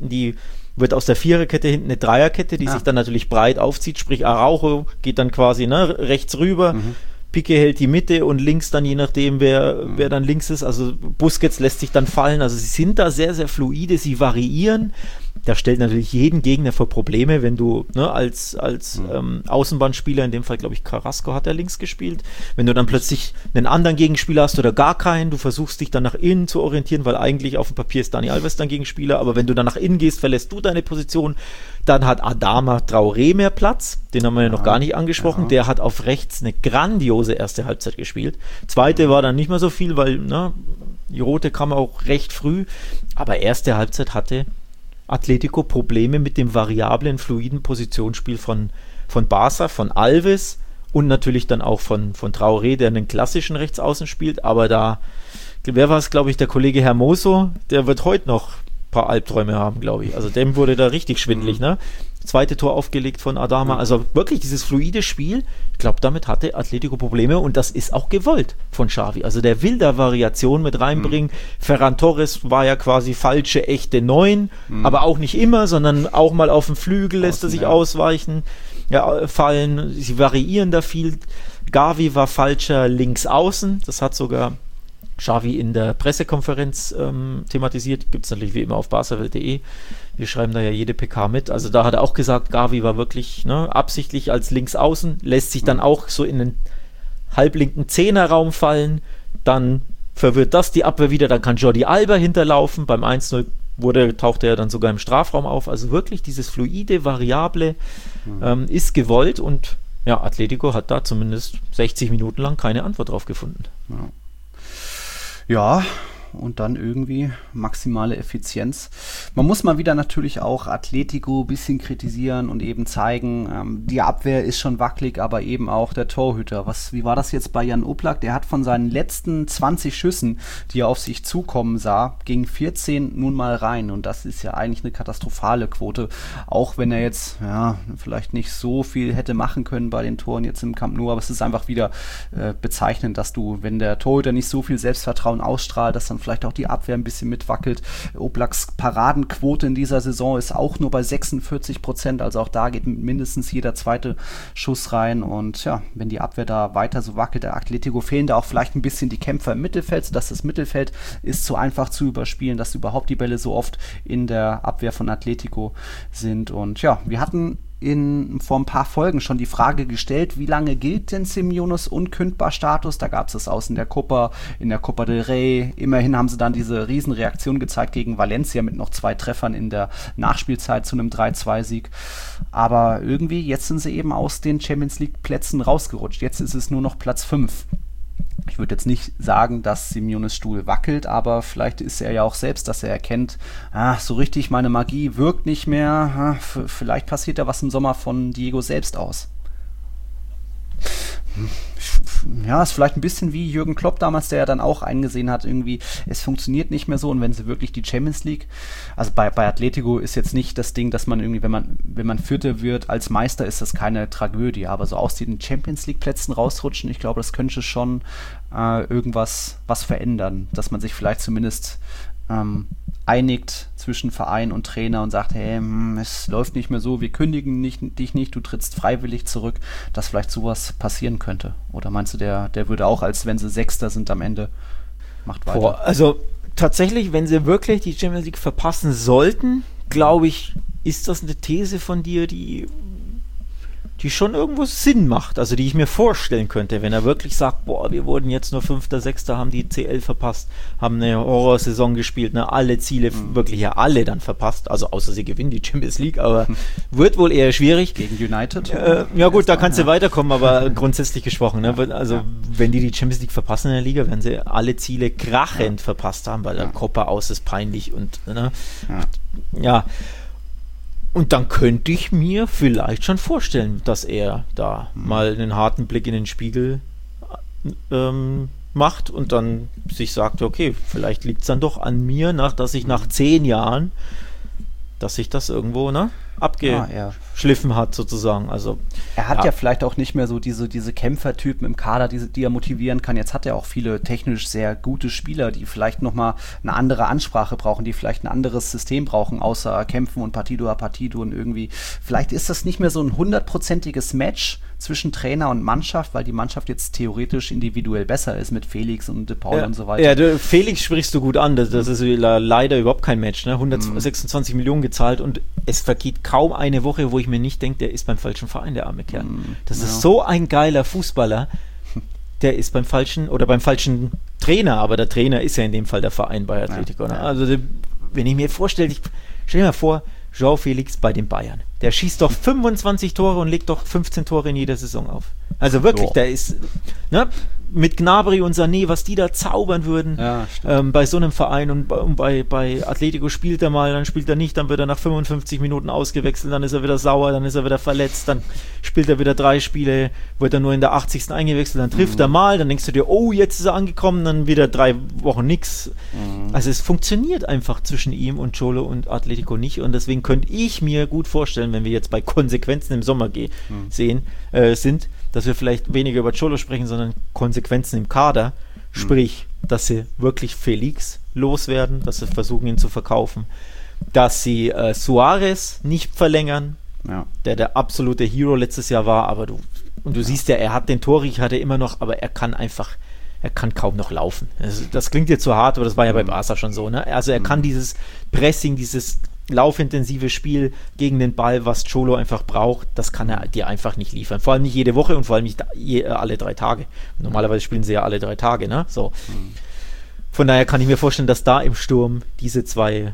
wird aus der Viererkette hinten eine Dreierkette, die sich dann natürlich breit aufzieht, sprich Araujo geht dann quasi rechts rüber, Piqué hält die Mitte und links dann, je nachdem, wer dann links ist, also Busquets lässt sich dann fallen, also sie sind da sehr, sehr fluide, sie variieren. Das stellt natürlich jeden Gegner vor Probleme, wenn du als Außenbahnspieler, in dem Fall glaube ich Carrasco hat er links gespielt, wenn du dann plötzlich einen anderen Gegenspieler hast oder gar keinen, du versuchst dich dann nach innen zu orientieren, weil eigentlich auf dem Papier ist Dani Alves dein Gegenspieler, aber wenn du dann nach innen gehst, verlässt du deine Position, dann hat Adama Traoré mehr Platz, den haben wir ja noch gar nicht angesprochen, der hat auf rechts eine grandiose erste Halbzeit gespielt, zweite war dann nicht mehr so viel, weil die rote kam auch recht früh, aber erste Halbzeit hatte Atletico Probleme mit dem variablen, fluiden Positionsspiel von Barca, von Alves und natürlich dann auch von Traoré, der einen klassischen Rechtsaußen spielt, aber wer war es, glaube ich, der Kollege Hermoso, der wird heute noch ein paar Albträume haben, glaube ich. Also dem wurde da richtig schwindelig, ne? Zweite Tor aufgelegt von Adama, also wirklich dieses fluide Spiel, ich glaube, damit hatte Atletico Probleme und das ist auch gewollt von Xavi. Also der will da Variation mit reinbringen. Ferran Torres war ja quasi falsche, echte 9, aber auch nicht immer, sondern auch mal auf dem Flügel lässt er sich ausweichen, fallen. Sie variieren da viel. Gavi war falscher links außen, das hat sogar Xavi in der Pressekonferenz thematisiert. Gibt es natürlich wie immer auf baselwelt.de. Wir schreiben da ja jede PK mit. Also da hat er auch gesagt, Gavi war wirklich absichtlich als Linksaußen, lässt sich dann auch so in den halblinken Zehnerraum fallen, dann verwirrt das die Abwehr wieder, dann kann Jordi Alba hinterlaufen. Beim 1-0 tauchte er dann sogar im Strafraum auf. Also wirklich dieses fluide, variable ist gewollt und ja, Atletico hat da zumindest 60 Minuten lang keine Antwort drauf gefunden. Ja, und dann irgendwie maximale Effizienz. Man muss mal wieder natürlich auch Atletico ein bisschen kritisieren und eben zeigen, die Abwehr ist schon wackelig, aber eben auch der Torhüter. Wie war das jetzt bei Jan Oblak? Der hat von seinen letzten 20 Schüssen, die er auf sich zukommen sah, ging 14 nun mal rein. Und das ist ja eigentlich eine katastrophale Quote. Auch wenn er jetzt vielleicht nicht so viel hätte machen können bei den Toren jetzt im Camp Nou, aber es ist einfach wieder bezeichnend, dass wenn der Torhüter nicht so viel Selbstvertrauen ausstrahlt, dass dann vielleicht auch die Abwehr ein bisschen mitwackelt. Oblaks Paradenquote in dieser Saison ist auch nur bei 46%, also auch da geht mindestens jeder zweite Schuss rein und ja, wenn die Abwehr da weiter so wackelt, der Atletico fehlen da auch vielleicht ein bisschen die Kämpfer im Mittelfeld, sodass das Mittelfeld ist zu einfach zu überspielen, dass überhaupt die Bälle so oft in der Abwehr von Atletico sind und ja, wir hatten vor ein paar Folgen schon die Frage gestellt, wie lange gilt denn Simeones Unkündbar-Status? Da gab es das aus in der Copa del Rey. Immerhin haben sie dann diese Riesenreaktion gezeigt gegen Valencia mit noch 2 Treffern in der Nachspielzeit zu einem 3-2-Sieg. Aber irgendwie, jetzt sind sie eben aus den Champions-League-Plätzen rausgerutscht. Jetzt ist es nur noch Platz 5. Ich würde jetzt nicht sagen, dass Simeones Stuhl wackelt, aber vielleicht ist er ja auch selbst, dass er erkennt, so richtig meine Magie wirkt nicht mehr. Vielleicht passiert da was im Sommer von Diego selbst aus. Ja, ist vielleicht ein bisschen wie Jürgen Klopp damals, der ja dann auch eingesehen hat, irgendwie, es funktioniert nicht mehr so und wenn sie wirklich die Champions League, also bei Atletico ist jetzt nicht das Ding, dass man irgendwie, wenn man Vierter wird als Meister, ist das keine Tragödie, aber so aus den Champions League Plätzen rausrutschen, ich glaube, das könnte schon irgendwas verändern, dass man sich vielleicht zumindest einigt zwischen Verein und Trainer und sagt, hey, es läuft nicht mehr so, wir kündigen dich nicht, du trittst freiwillig zurück, dass vielleicht sowas passieren könnte. Oder meinst du, der würde auch, als wenn sie Sechster sind am Ende, macht weiter? Also tatsächlich, wenn sie wirklich die Champions League verpassen sollten, glaube ich, ist das eine These von dir, die schon irgendwo Sinn macht, also die ich mir vorstellen könnte, wenn er wirklich sagt, wir wurden jetzt nur 5., 6., haben die CL verpasst, haben eine Horrorsaison gespielt, alle Ziele, wirklich ja alle dann verpasst, also außer sie gewinnen die Champions League, aber wird wohl eher schwierig. Gegen United? Ja gut, da kannst du weiterkommen, aber grundsätzlich gesprochen, wenn die Champions League verpassen in der Liga, werden sie alle Ziele krachend verpasst haben, weil der Copa aus ist peinlich und und dann könnte ich mir vielleicht schon vorstellen, dass er da mal einen harten Blick in den Spiegel macht und dann sich sagt, okay, vielleicht liegt es dann doch an mir, dass ich nach 10 Jahren, dass sich das irgendwo abgeschliffen hat sozusagen. Also er hat ja vielleicht auch nicht mehr so diese Kämpfertypen im Kader, die er motivieren kann. Jetzt hat er auch viele technisch sehr gute Spieler, die vielleicht nochmal eine andere Ansprache brauchen, die vielleicht ein anderes System brauchen, außer Kämpfen und Partido a Partido und irgendwie. Vielleicht ist das nicht mehr so ein 100%iges Match zwischen Trainer und Mannschaft, weil die Mannschaft jetzt theoretisch individuell besser ist mit Felix und De Paul und so weiter. Ja, Felix sprichst du gut an, das ist leider überhaupt kein Match, 126 Millionen gezahlt und es vergeht kaum eine Woche, wo ich mir nicht denke, der ist beim falschen Verein, der arme Kerl. Das ist so ein geiler Fußballer, der ist beim falschen Trainer, aber der Trainer ist ja in dem Fall der Verein bei Atletico. Ja. Also wenn ich mir vorstelle, stell dir mal vor, João Felix bei den Bayern. Der schießt doch 25 Tore und legt doch 15 Tore in jeder Saison auf. Also wirklich, der ist mit Gnabry und Sané, was die da zaubern würden bei so einem Verein und bei Atletico spielt er mal, dann spielt er nicht, dann wird er nach 55 Minuten ausgewechselt, dann ist er wieder sauer, dann ist er wieder verletzt, dann spielt er wieder 3 Spiele, wird er nur in der 80. eingewechselt, dann trifft er mal, dann denkst du dir, jetzt ist er angekommen, dann wieder 3 Wochen nix. Also es funktioniert einfach zwischen ihm und Cholo und Atletico nicht und deswegen könnte ich mir gut vorstellen, wenn wir jetzt bei Konsequenzen im Sommer sind, dass wir vielleicht weniger über Cholo sprechen, sondern Konsequenzen im Kader, sprich, dass sie wirklich Felix loswerden, dass sie versuchen, ihn zu verkaufen, dass sie Suarez nicht verlängern, der absolute Hero letztes Jahr war, aber du siehst ja, er hat den Torricht, hat er immer noch, aber er kann er kann kaum noch laufen. Das klingt jetzt zu hart, aber das war ja bei Barca schon so. Ne? Also er kann dieses Pressing, dieses laufintensive Spiel gegen den Ball, was Cholo einfach braucht, das kann er dir einfach nicht liefern. Vor allem nicht jede Woche und vor allem nicht alle 3 Tage. Normalerweise spielen sie ja alle 3 Tage. Ne? So. Von daher kann ich mir vorstellen, dass da im Sturm diese 2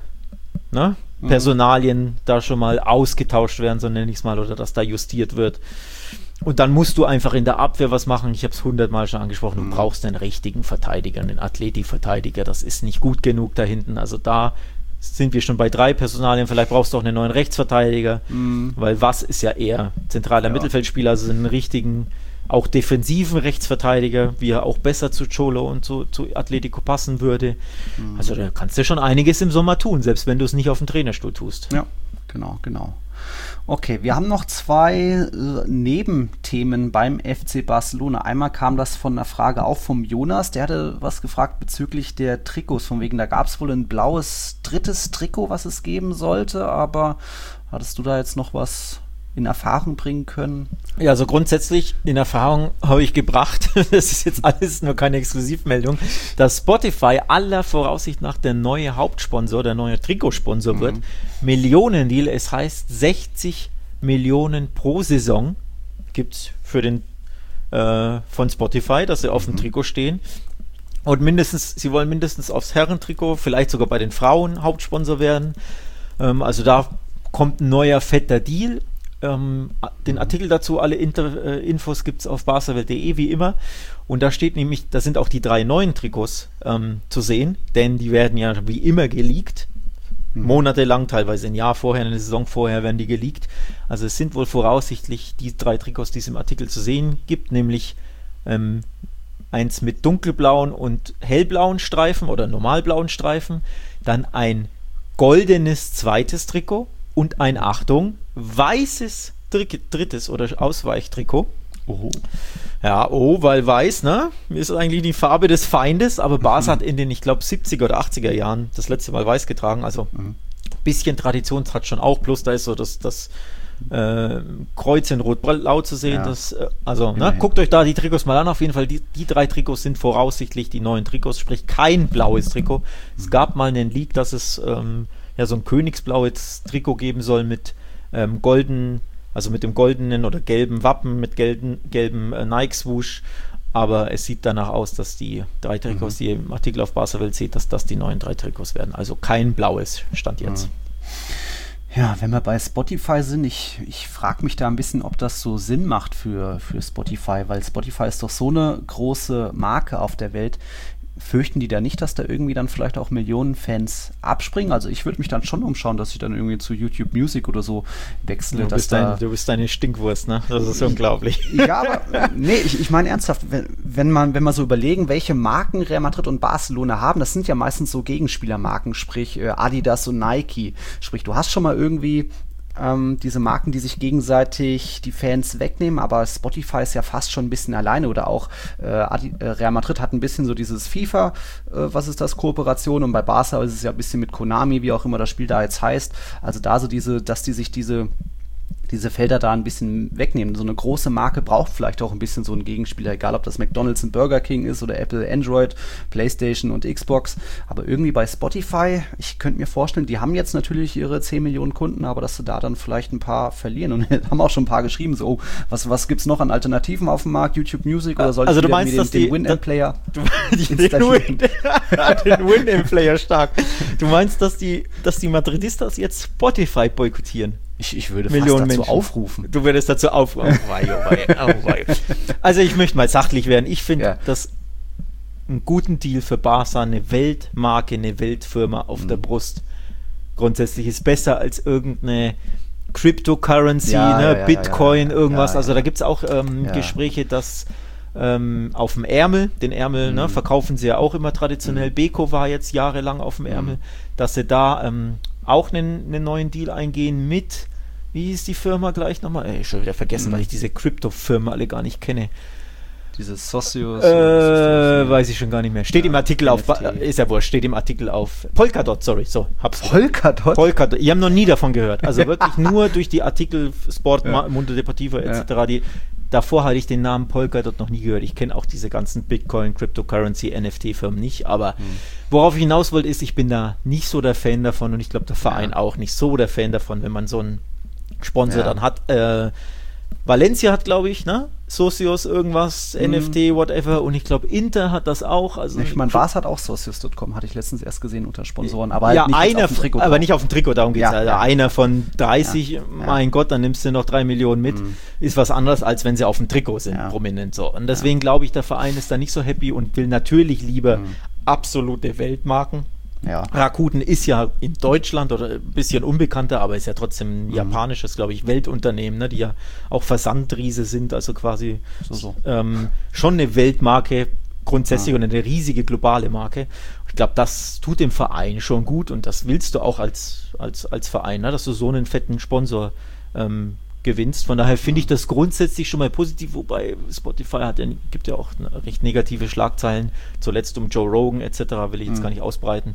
Personalien da schon mal ausgetauscht werden, so nenne ich es mal, oder dass da justiert wird. Und dann musst du einfach in der Abwehr was machen. Ich habe es 100-mal schon angesprochen. Du brauchst einen richtigen Verteidiger, einen Athletikverteidiger. Das ist nicht gut genug da hinten. Also da sind wir schon bei 3 Personalien. Vielleicht brauchst du auch einen neuen Rechtsverteidiger, weil was ist ja eher zentraler Mittelfeldspieler, also einen richtigen, auch defensiven Rechtsverteidiger, wie er auch besser zu Cholo und zu Atletico passen würde. Also da kannst du schon einiges im Sommer tun, selbst wenn du es nicht auf dem Trainerstuhl tust. Ja, genau. Okay, wir haben noch 2 Nebenthemen beim FC Barcelona. Einmal kam das von einer Frage auch vom Jonas, der hatte was gefragt bezüglich der Trikots, von wegen, da gab es wohl ein blaues 3. Trikot, was es geben sollte, aber hattest du da jetzt noch was in Erfahrung bringen können? Ja, also grundsätzlich in Erfahrung habe ich gebracht, das ist jetzt alles nur keine Exklusivmeldung, dass Spotify aller Voraussicht nach der neue Hauptsponsor, der neue Trikotsponsor wird. Millionendeal, es heißt 60 Millionen pro Saison gibt es für den von Spotify, dass sie auf dem Trikot stehen. Und sie wollen mindestens aufs Herrentrikot, vielleicht sogar bei den Frauen Hauptsponsor werden. Also da kommt ein neuer fetter Deal. Den Artikel dazu, alle Infos gibt es auf barcawelt.de wie immer. Und da steht nämlich, da sind auch die 3 neuen Trikots zu sehen, denn die werden ja wie immer geleakt. Monatelang, teilweise ein Jahr vorher, eine Saison vorher werden die geleakt. Also es sind wohl voraussichtlich die 3 Trikots, die es im Artikel zu sehen gibt, nämlich eins mit dunkelblauen und hellblauen Streifen oder normalblauen Streifen, dann ein goldenes 2. Trikot und ein, Achtung, weißes 3. oder Ausweichtrikot. Ja, weil weiß, ne? Ist eigentlich die Farbe des Feindes, aber Barca hat in den, ich glaube, 70er oder 80er Jahren das letzte Mal weiß getragen, also ein bisschen Tradition hat schon auch, plus da ist so das Kreuz in Rot-Blau zu sehen, guckt euch da die Trikots mal an, auf jeden Fall, die 3 Trikots sind voraussichtlich die neuen Trikots, sprich kein blaues Trikot. Es gab mal einen Leak, dass es so ein königsblaues Trikot geben soll mit mit dem goldenen oder gelben Wappen, mit gelben Nike-Swoosh, aber es sieht danach aus, dass die 3 Trikots, die ihr im Artikel auf Barcawelt seht, dass das die neuen 3 Trikots werden, also kein blaues Stand jetzt. Ja, wenn wir bei Spotify sind, ich frage mich da ein bisschen, ob das so Sinn macht für Spotify, weil Spotify ist doch so eine große Marke auf der Welt. Fürchten die da nicht, dass da irgendwie dann vielleicht auch Millionen Fans abspringen? Also ich würde mich dann schon umschauen, dass ich dann irgendwie zu YouTube Music oder so wechsle. Du bist eine Stinkwurst, ne? Das ist unglaublich. Ja, aber nee, ich meine ernsthaft, wenn man so überlegen, welche Marken Real Madrid und Barcelona haben, das sind ja meistens so Gegenspielermarken, sprich Adidas und Nike. Sprich, du hast schon mal irgendwie diese Marken, die sich gegenseitig die Fans wegnehmen, aber Spotify ist ja fast schon ein bisschen alleine, oder auch Real Madrid hat ein bisschen so dieses FIFA, was ist das, Kooperation, und bei Barca ist es ja ein bisschen mit Konami, wie auch immer das Spiel da jetzt heißt, also da so dass die sich diese Felder da ein bisschen wegnehmen. So eine große Marke braucht vielleicht auch ein bisschen so einen Gegenspieler, egal ob das McDonald's und Burger King ist oder Apple, Android, PlayStation und Xbox. Aber irgendwie bei Spotify, ich könnte mir vorstellen, die haben jetzt natürlich ihre 10 Millionen Kunden, aber dass sie da dann vielleicht ein paar verlieren. Und haben auch schon ein paar geschrieben, so, was gibt's noch an Alternativen auf dem Markt? YouTube Music oder soll ich also du meinst, dass den Win-End-Player den Win-End-Player stark. Du meinst, dass die Madridistas jetzt Spotify boykottieren? Ich würde Millionen fast dazu Menschen aufrufen. Du würdest dazu aufrufen. Also ich möchte mal sachlich werden. Ich finde das einen guten Deal für Barca, eine Weltmarke, eine Weltfirma auf der Brust. Grundsätzlich ist besser als irgendeine Cryptocurrency, Bitcoin, irgendwas. Also da gibt es auch Gespräche, dass auf dem Ärmel, den Ärmel verkaufen sie ja auch immer traditionell. Beko war jetzt jahrelang auf dem Ärmel, dass sie da auch einen neuen Deal eingehen mit, wie hieß die Firma gleich nochmal? Ich schon wieder vergessen, weil ich diese Krypto-Firmen alle gar nicht kenne. Diese Socios? Weiß ich schon gar nicht mehr. Steht im Artikel auf, ist ja wurscht, steht im Artikel auf Polkadot, hab's. Polkadot? Polkadot, ich habe noch nie davon gehört. Also wirklich nur durch die Artikel Sport, Mundo Deportivo etc., Davor hatte ich den Namen Polkadot noch nie gehört. Ich kenne auch diese ganzen Bitcoin, Cryptocurrency, NFT-Firmen nicht. Aber worauf ich hinaus wollte, ist, ich bin da nicht so der Fan davon und ich glaube, der Verein auch nicht so der Fan davon, wenn man so einen Sponsor dann hat. Valencia hat, glaube ich, ne? Socios irgendwas, NFT, whatever. Und ich glaube, Inter hat das auch. Also ich meine, Bas hat auch Socios.com, hatte ich letztens erst gesehen unter Sponsoren. Aber halt nicht auf dem Trikot. Aber nicht auf dem Trikot, darum geht es. Einer von 30, mein Gott, dann nimmst du noch 3 Millionen mit. Ist was anderes, als wenn sie auf dem Trikot sind, prominent so. Und deswegen glaube ich, der Verein ist da nicht so happy und will natürlich lieber absolute Weltmarken. Ja. Rakuten ist ja in Deutschland oder ein bisschen unbekannter, aber ist ja trotzdem ein japanisches, glaube ich, Weltunternehmen, ne, die ja auch Versandriese sind, also quasi schon eine Weltmarke grundsätzlich und eine riesige globale Marke. Ich glaube, das tut dem Verein schon gut und das willst du auch als Verein, ne, dass du so einen fetten Sponsor gewinnst. Von daher finde ich das grundsätzlich schon mal positiv, wobei Spotify gibt ja auch recht negative Schlagzeilen, zuletzt um Joe Rogan etc., will ich jetzt gar nicht ausbreiten,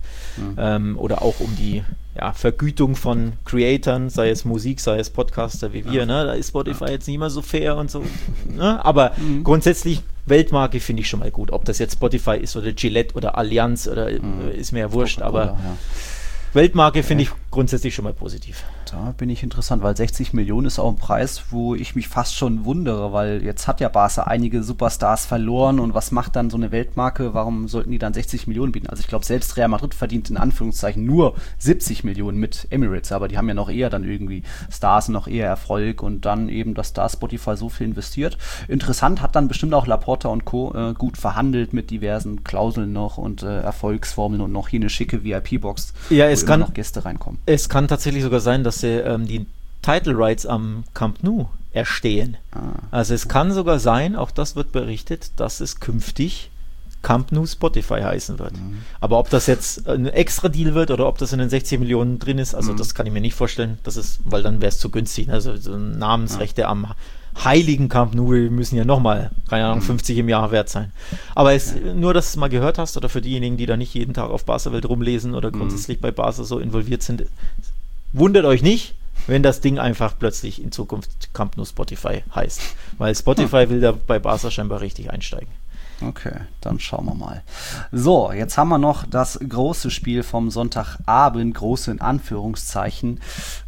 oder auch um die Vergütung von Creatoren, sei es Musik, sei es Podcaster wie wir, ne? Da ist Spotify jetzt nicht mehr so fair und so, ne? Aber grundsätzlich Weltmarke finde ich schon mal gut, ob das jetzt Spotify ist oder Gillette oder Allianz oder ist mir ja wurscht, aber Weltmarke finde ich grundsätzlich schon mal positiv. Da bin ich interessant, weil 60 Millionen ist auch ein Preis, wo ich mich fast schon wundere, weil jetzt hat ja Barca einige Superstars verloren und was macht dann so eine Weltmarke? Warum sollten die dann 60 Millionen bieten? Also ich glaube, selbst Real Madrid verdient in Anführungszeichen nur 70 Millionen mit Emirates, aber die haben ja noch eher dann irgendwie Stars und noch eher Erfolg und dann eben, dass da Spotify so viel investiert. Interessant, hat dann bestimmt auch Laporta und Co. Gut verhandelt mit diversen Klauseln noch und Erfolgsformeln und noch hier eine schicke VIP-Box, wo noch Gäste reinkommen. Es kann tatsächlich sogar sein, dass sie die Title Rights am Camp Nou erstehen. Also es kann sogar sein, auch das wird berichtet, dass es künftig Camp Nou Spotify heißen wird. Aber ob das jetzt ein extra Deal wird oder ob das in den 60 Millionen drin ist, also das kann ich mir nicht vorstellen, weil dann wäre es zu günstig. Also so Namensrechte am heiligen Camp Nou müssen ja nochmal, keine Ahnung, 50 im Jahr wert sein. Aber nur, dass du es mal gehört hast oder für diejenigen, die da nicht jeden Tag auf Barca-Welt rumlesen oder grundsätzlich bei Barca so involviert sind, wundert euch nicht, wenn das Ding einfach plötzlich in Zukunft Camp Nou Spotify heißt. Weil Spotify will da bei Barca scheinbar richtig einsteigen. Okay, dann schauen wir mal. So, jetzt haben wir noch das große Spiel vom Sonntagabend, große in Anführungszeichen.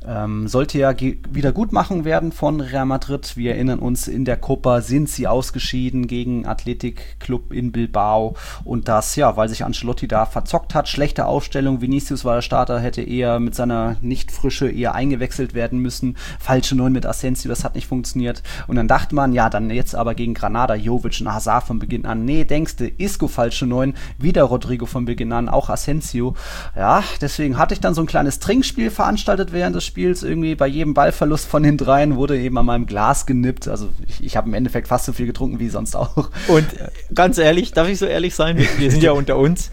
Sollte ja Wiedergutmachung werden von Real Madrid. Wir erinnern uns, in der Copa sind sie ausgeschieden gegen Athletic Club in Bilbao. Und das, weil sich Ancelotti da verzockt hat. Schlechte Aufstellung. Vinicius war der Starter, hätte eher mit seiner Nicht-Frische eher eingewechselt werden müssen. Falsche 9 mit Asensio, das hat nicht funktioniert. Und dann dachte man, dann jetzt aber gegen Granada, Jovic und Hazard von Beginn an. Nee, denkst du, Isco falsche 9, wieder Rodrigo von Beginn an, auch Asensio. Ja, deswegen hatte ich dann so ein kleines Trinkspiel veranstaltet während des Spiels. Irgendwie bei jedem Ballverlust von den dreien wurde eben an meinem Glas genippt. Also ich habe im Endeffekt fast so viel getrunken wie sonst auch. Und ganz ehrlich, darf ich so ehrlich sein? Wir sind ja unter uns.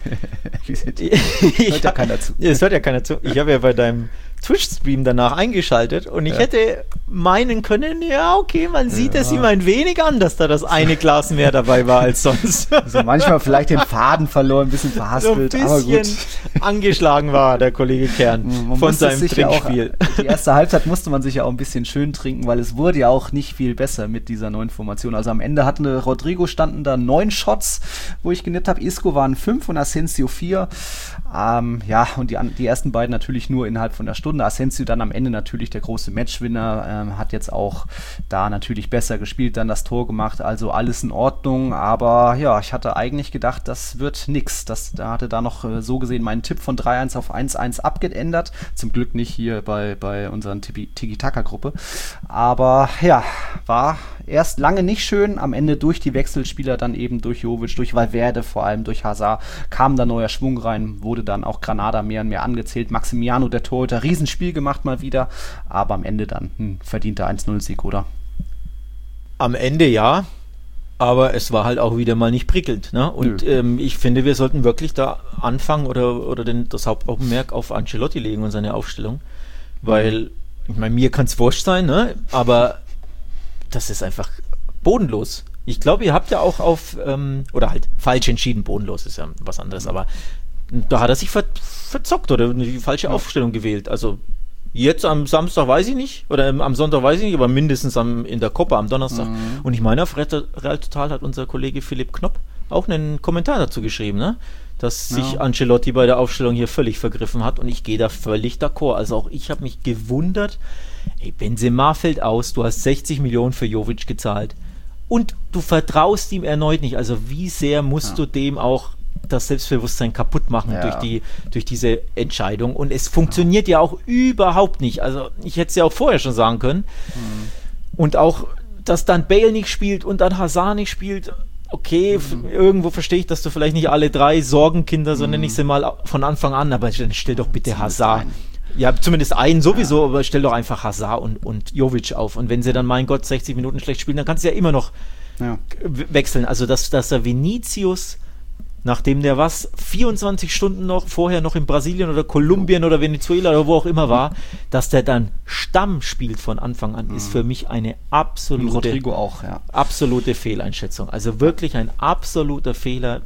Hört ja keiner zu. Es hört ja keiner zu. Ich habe ja bei deinem Twitch-Stream danach eingeschaltet und ich hätte meinen können, man sieht es ihm ein wenig an, dass da das eine Glas mehr dabei war als sonst. Also manchmal vielleicht den Faden verloren, ein bisschen verhaspelt, so ein bisschen angeschlagen war der Kollege Kern von seinem Trinkspiel. Die erste Halbzeit musste man sich ja auch ein bisschen schön trinken, weil es wurde ja auch nicht viel besser mit dieser neuen Formation. Also am Ende hatten Rodrigo standen da 9 Shots, wo ich genippt habe. Isco waren 5 und Asensio 4. Und die ersten beiden natürlich nur innerhalb von einer Stunde. Asensio dann am Ende natürlich der große Matchwinner, hat jetzt auch da natürlich besser gespielt, dann das Tor gemacht, also alles in Ordnung, aber ich hatte eigentlich gedacht, das wird nix. Da hatte da noch so gesehen meinen Tipp von 3-1 auf 1-1 abgeändert, zum Glück nicht hier bei unseren Tiki-Taka-Gruppe, aber war erst lange nicht schön, am Ende durch die Wechselspieler, dann eben durch Jovic, durch Valverde, vor allem durch Hazard, kam da neuer Schwung rein, wurde dann auch Granada mehr und mehr angezählt. Maximiano, der Torhüter, Riesenspiel gemacht mal wieder, aber am Ende dann verdienter 1-0-Sieg, oder? Am Ende ja, aber es war halt auch wieder mal nicht prickelnd, ne? Und ich finde, wir sollten wirklich da anfangen oder das Hauptaugenmerk auf Ancelotti legen und seine Aufstellung, weil, ich meine, mir kann es wurscht sein, ne? Aber das ist einfach bodenlos. Ich glaube, ihr habt ja auch oder halt falsch entschieden, bodenlos ist ja was anderes, aber da hat er sich verzockt oder die falsche Aufstellung gewählt. Also Jetzt am Samstag weiß ich nicht, oder am Sonntag weiß ich nicht, aber mindestens in der Copa am Donnerstag. Und ich meine, auf Real Total hat unser Kollege Philipp Knopp auch einen Kommentar dazu geschrieben, ne? Dass sich Ancelotti bei der Aufstellung hier völlig vergriffen hat, und ich gehe da völlig d'accord. Also auch ich habe mich gewundert, Benzema fällt aus, du hast 60 Millionen für Jovic gezahlt und du vertraust ihm erneut nicht. Also wie sehr musst du dem auch das Selbstbewusstsein kaputt machen durch diese Entscheidung, und es funktioniert ja auch überhaupt nicht. Also ich hätte es ja auch vorher schon sagen können. Und auch, dass dann Bale nicht spielt und dann Hazard nicht spielt, okay, irgendwo verstehe ich, dass du vielleicht nicht alle 3 Sorgenkinder, so nenne ich sie mal, von Anfang an, aber dann stell doch bitte Hazard. Ja, zumindest einen sowieso, aber stell doch einfach Hazard und Jovic auf. Und wenn sie dann, mein Gott, 60 Minuten schlecht spielen, dann kannst du ja immer noch wechseln. Also, dass der Vinicius, nachdem der 24 Stunden vorher noch in Brasilien oder Kolumbien oder Venezuela oder wo auch immer war, dass der dann Stamm spielt von Anfang an, ist für mich eine absolute, Rodrigo auch, absolute Fehleinschätzung. Also wirklich ein absoluter Fehler,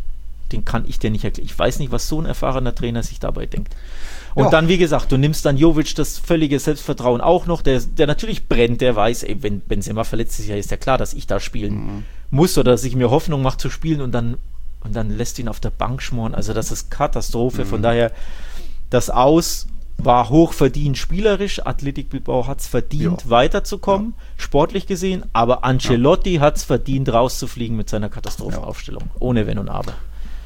den kann ich dir nicht erklären. Ich weiß nicht, was so ein erfahrener Trainer sich dabei denkt. Und dann, wie gesagt, du nimmst dann Jovic das völlige Selbstvertrauen auch noch, der natürlich brennt, der weiß, wenn Benzema verletzt ist, ist ja klar, dass ich da spielen muss oder dass ich mir Hoffnung mache zu spielen, und dann lässt ihn auf der Bank schmoren. Also das ist Katastrophe. Von daher, das Aus war hochverdient spielerisch. Athletic Bilbao hat es verdient, weiterzukommen, sportlich gesehen. Aber Ancelotti hat es verdient, rauszufliegen mit seiner Katastrophenaufstellung. Ohne Wenn und Aber.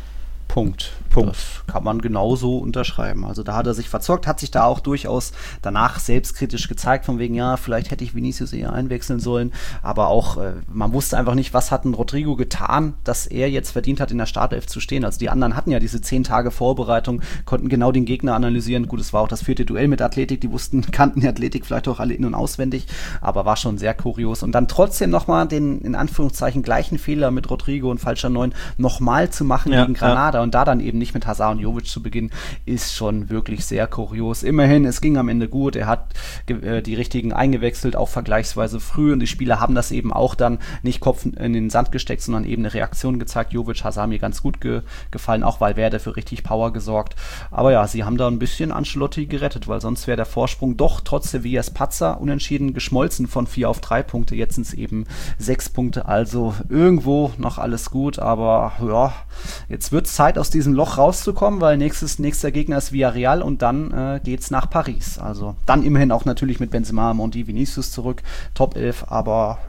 Punkt. Das kann man genauso unterschreiben. Also da hat er sich verzockt, hat sich da auch durchaus danach selbstkritisch gezeigt, von wegen, vielleicht hätte ich Vinicius eher einwechseln sollen, aber auch, man wusste einfach nicht, was hat ein Rodrigo getan, dass er jetzt verdient hat, in der Startelf zu stehen. Also die anderen hatten ja diese 10 Tage Vorbereitung, konnten genau den Gegner analysieren. Gut, es war auch das 4. Duell mit Athletic, die kannten die Athletic vielleicht auch alle in- und auswendig, aber war schon sehr kurios. Und dann trotzdem nochmal den, in Anführungszeichen, gleichen Fehler mit Rodrigo und falscher 9 nochmal zu machen gegen Granada und da dann eben nicht mit Hazard und Jovic zu beginnen, ist schon wirklich sehr kurios. Immerhin, es ging am Ende gut, er hat die richtigen eingewechselt, auch vergleichsweise früh, und die Spieler haben das eben auch dann nicht Kopf in den Sand gesteckt, sondern eben eine Reaktion gezeigt. Jovic, Hazard mir ganz gut gefallen, auch Valverde für richtig Power gesorgt. Aber ja, sie haben da ein bisschen Ancelotti gerettet, weil sonst wäre der Vorsprung doch trotz Sevillas Patzer unentschieden geschmolzen von 4 auf 3 Punkte. Jetzt sind es eben 6 Punkte, also irgendwo noch alles gut, aber jetzt wird es Zeit, aus diesem Loch rauszukommen, weil nächster Gegner ist Villarreal und dann geht's nach Paris. Also dann immerhin auch natürlich mit Benzema, Monti, Vinicius zurück, Top 11, aber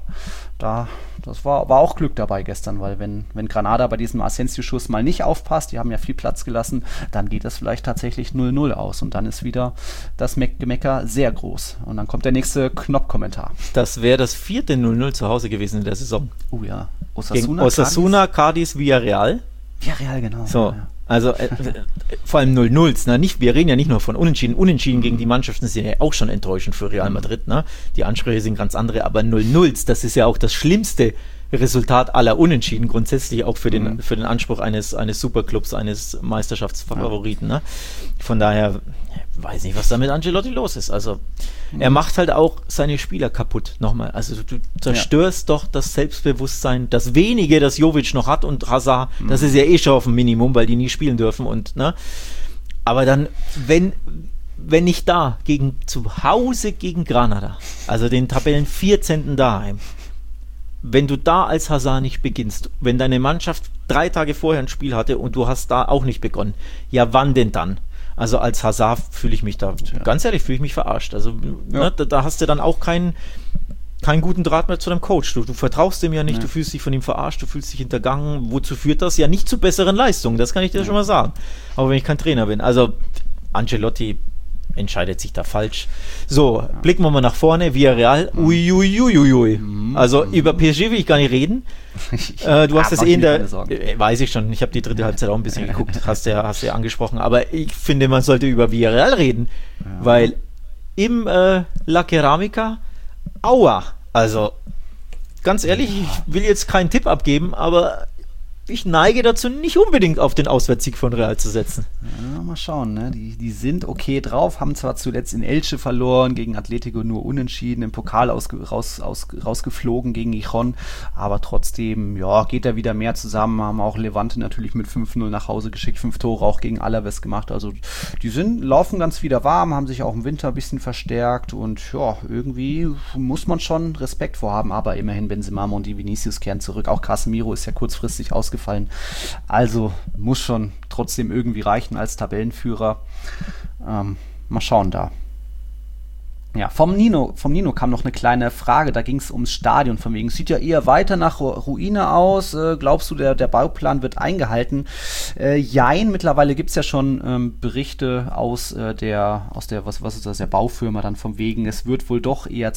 das war auch Glück dabei gestern, weil wenn Granada bei diesem Asensio-Schuss mal nicht aufpasst, die haben ja viel Platz gelassen, dann geht das vielleicht tatsächlich 0-0 aus und dann ist wieder das Gemecker sehr groß. Und dann kommt der nächste Knopp-Kommentar. Das wäre das 4. 0-0 zu Hause gewesen in der Saison. Oh ja. Osasuna, Cádiz, Villarreal. Villarreal, genau. So, also vor allem 0-0s, ne? Wir reden ja nicht nur von Unentschieden gegen die Mannschaften sind ja auch schon enttäuschend für Real Madrid, ne? Die Ansprüche sind ganz andere, aber 0-0s, das ist ja auch das schlimmste Resultat aller Unentschieden, grundsätzlich auch für den Anspruch eines Superclubs, eines Meisterschaftsfavoriten, ne? Von daher, weiß nicht, was da mit Ancelotti los ist. Also, er macht halt auch seine Spieler kaputt, nochmal. Also, du zerstörst doch das Selbstbewusstsein, das wenige, das Jovic noch hat, und Hazard, das ist ja eh schon auf dem Minimum, weil die nie spielen dürfen, und, ne? Aber dann, wenn nicht da, zu Hause gegen Granada, also den Tabellen 14. daheim, wenn du da als Hazard nicht beginnst, wenn deine Mannschaft 3 Tage vorher ein Spiel hatte und du hast da auch nicht begonnen, ja, wann denn dann? Also als Hazard fühle ich mich da, ganz ehrlich, fühle ich mich verarscht. Also ne, da hast du dann auch keinen guten Draht mehr zu deinem Coach. Du vertraust dem ja nicht, du fühlst dich von ihm verarscht, du fühlst dich hintergangen. Wozu führt das? Ja, nicht zu besseren Leistungen, das kann ich dir schon mal sagen. Aber wenn ich kein Trainer bin, also Ancelotti entscheidet sich da falsch. So, blicken wir mal nach vorne. Villarreal, uiuiuiui. Also über PSG will ich gar nicht reden. Du hast es in der, weiß ich schon, ich habe die dritte Halbzeit auch ein bisschen geguckt, hast ja angesprochen, aber ich finde, man sollte über Villarreal reden, weil im La Ceramica, aua, also ganz ehrlich, ich will jetzt keinen Tipp abgeben, aber ich neige dazu, nicht unbedingt auf den Auswärtssieg von Real zu setzen. Ja, mal schauen, ne? Die sind okay drauf, haben zwar zuletzt in Elche verloren, gegen Atletico nur unentschieden, im Pokal rausgeflogen gegen Gijon, aber trotzdem, ja, geht da wieder mehr zusammen, haben auch Levante natürlich mit 5-0 nach Hause geschickt, 5 Tore auch gegen Alaves gemacht, also die laufen ganz wieder warm, haben sich auch im Winter ein bisschen verstärkt und ja, irgendwie muss man schon Respekt vorhaben, aber immerhin Benzema und die Vinicius kehren zurück, auch Casemiro ist ja kurzfristig ausgefallen, also muss schon trotzdem irgendwie reichen als Tabellenführer. Mal schauen da. Ja, vom Nino kam noch eine kleine Frage, da ging es ums Stadion von wegen, sieht ja eher weiter nach Ruine aus, glaubst du, der Bauplan wird eingehalten? Jein, mittlerweile gibt es ja schon Berichte aus der Baufirma dann vom wegen, es wird wohl doch eher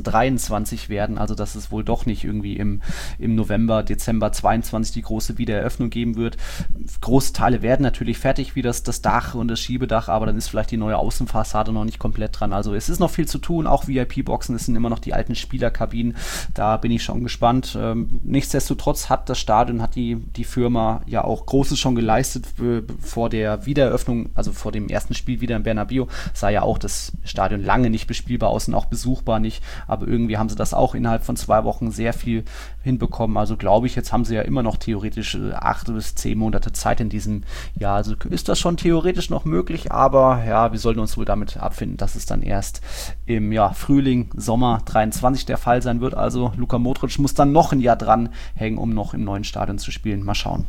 2023 werden, also dass es wohl doch nicht irgendwie im November, Dezember 22 die große Wiedereröffnung geben wird. Große Teile werden natürlich fertig, wie das Dach und das Schiebedach, aber dann ist vielleicht die neue Außenfassade noch nicht komplett dran, also es ist noch viel zu tun, auch VIP-Boxen, es sind immer noch die alten Spielerkabinen, da bin ich schon gespannt. Nichtsdestotrotz hat das Stadion, hat die Firma ja auch Großes schon geleistet vor der Wiedereröffnung, also vor dem ersten Spiel wieder im Bernabéu, sah ja auch das Stadion lange nicht bespielbar aus und auch besuchbar nicht, aber irgendwie haben sie das auch innerhalb von 2 Wochen sehr viel hinbekommen, also glaube ich, jetzt haben sie ja immer noch theoretisch 8 bis 10 Monate Zeit in diesem Jahr, also ist das schon theoretisch noch möglich, aber ja, wir sollten uns wohl damit abfinden, dass es dann erst im Frühling, Sommer 23 der Fall sein wird. Also Luka Modric muss dann noch ein Jahr dran hängen, um noch im neuen Stadion zu spielen. Mal schauen.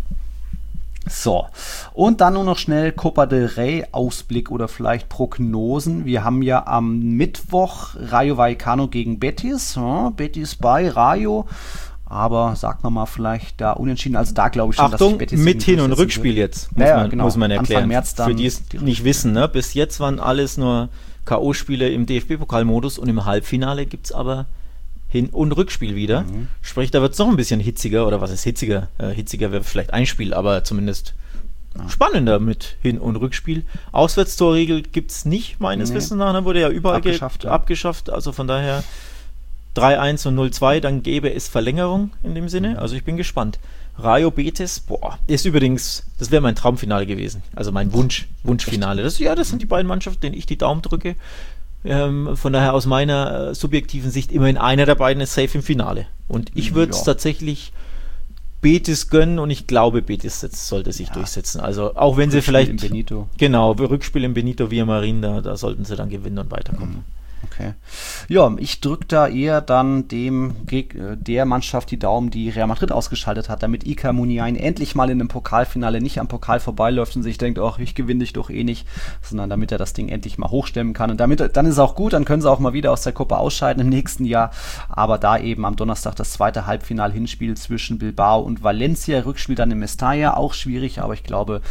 So, und dann nur noch schnell Copa del Rey Ausblick oder vielleicht Prognosen. Wir haben ja am Mittwoch Rayo Vallecano gegen Betis. Ja, Betis bei Rayo. Aber sagt man mal vielleicht da unentschieden. Also da glaube ich schon, Achtung, dass Betis mit Hin- und Rückspiel jetzt, muss man erklären. Anfang März dann für die es nicht wissen, ne? Bis jetzt waren alles nur K.O.-Spiele im DFB-Pokalmodus und im Halbfinale gibt es aber Hin- und Rückspiel wieder. Sprich, da wird es noch ein bisschen hitziger, oder was ist hitziger? Hitziger wäre vielleicht ein Spiel, aber zumindest spannender mit Hin- und Rückspiel. Auswärtstorregel gibt es nicht, meines Wissens nach. Da wurde ja überall abgeschafft. Also von daher 3-1 und 0-2, dann gäbe es Verlängerung in dem Sinne. Also ich bin gespannt. Rayo Betis, ist übrigens, das wäre mein Traumfinale gewesen. Also mein Wunschfinale. Das sind die beiden Mannschaften, denen ich die Daumen drücke. Von daher aus meiner subjektiven Sicht immerhin einer der beiden ist safe im Finale. Und ich würde es tatsächlich Betis gönnen und ich glaube, Betis sollte sich durchsetzen. Also auch wenn sie vielleicht... Rückspiel im Benito. Genau, Rückspiel im Benito Villamarín, da sollten sie dann gewinnen und weiterkommen. Okay. Ja, ich drücke da eher dann der Mannschaft die Daumen, die Real Madrid ausgeschaltet hat, damit Iker Muniain endlich mal in einem Pokalfinale nicht am Pokal vorbeiläuft und sich denkt, ach, ich gewinne dich doch eh nicht, sondern damit er das Ding endlich mal hochstemmen kann. Und dann ist es auch gut, dann können sie auch mal wieder aus der Copa ausscheiden im nächsten Jahr. Aber da eben am Donnerstag das zweite Halbfinal-Hinspiel zwischen Bilbao und Valencia, Rückspiel dann in Mestalla, auch schwierig, aber ich glaube,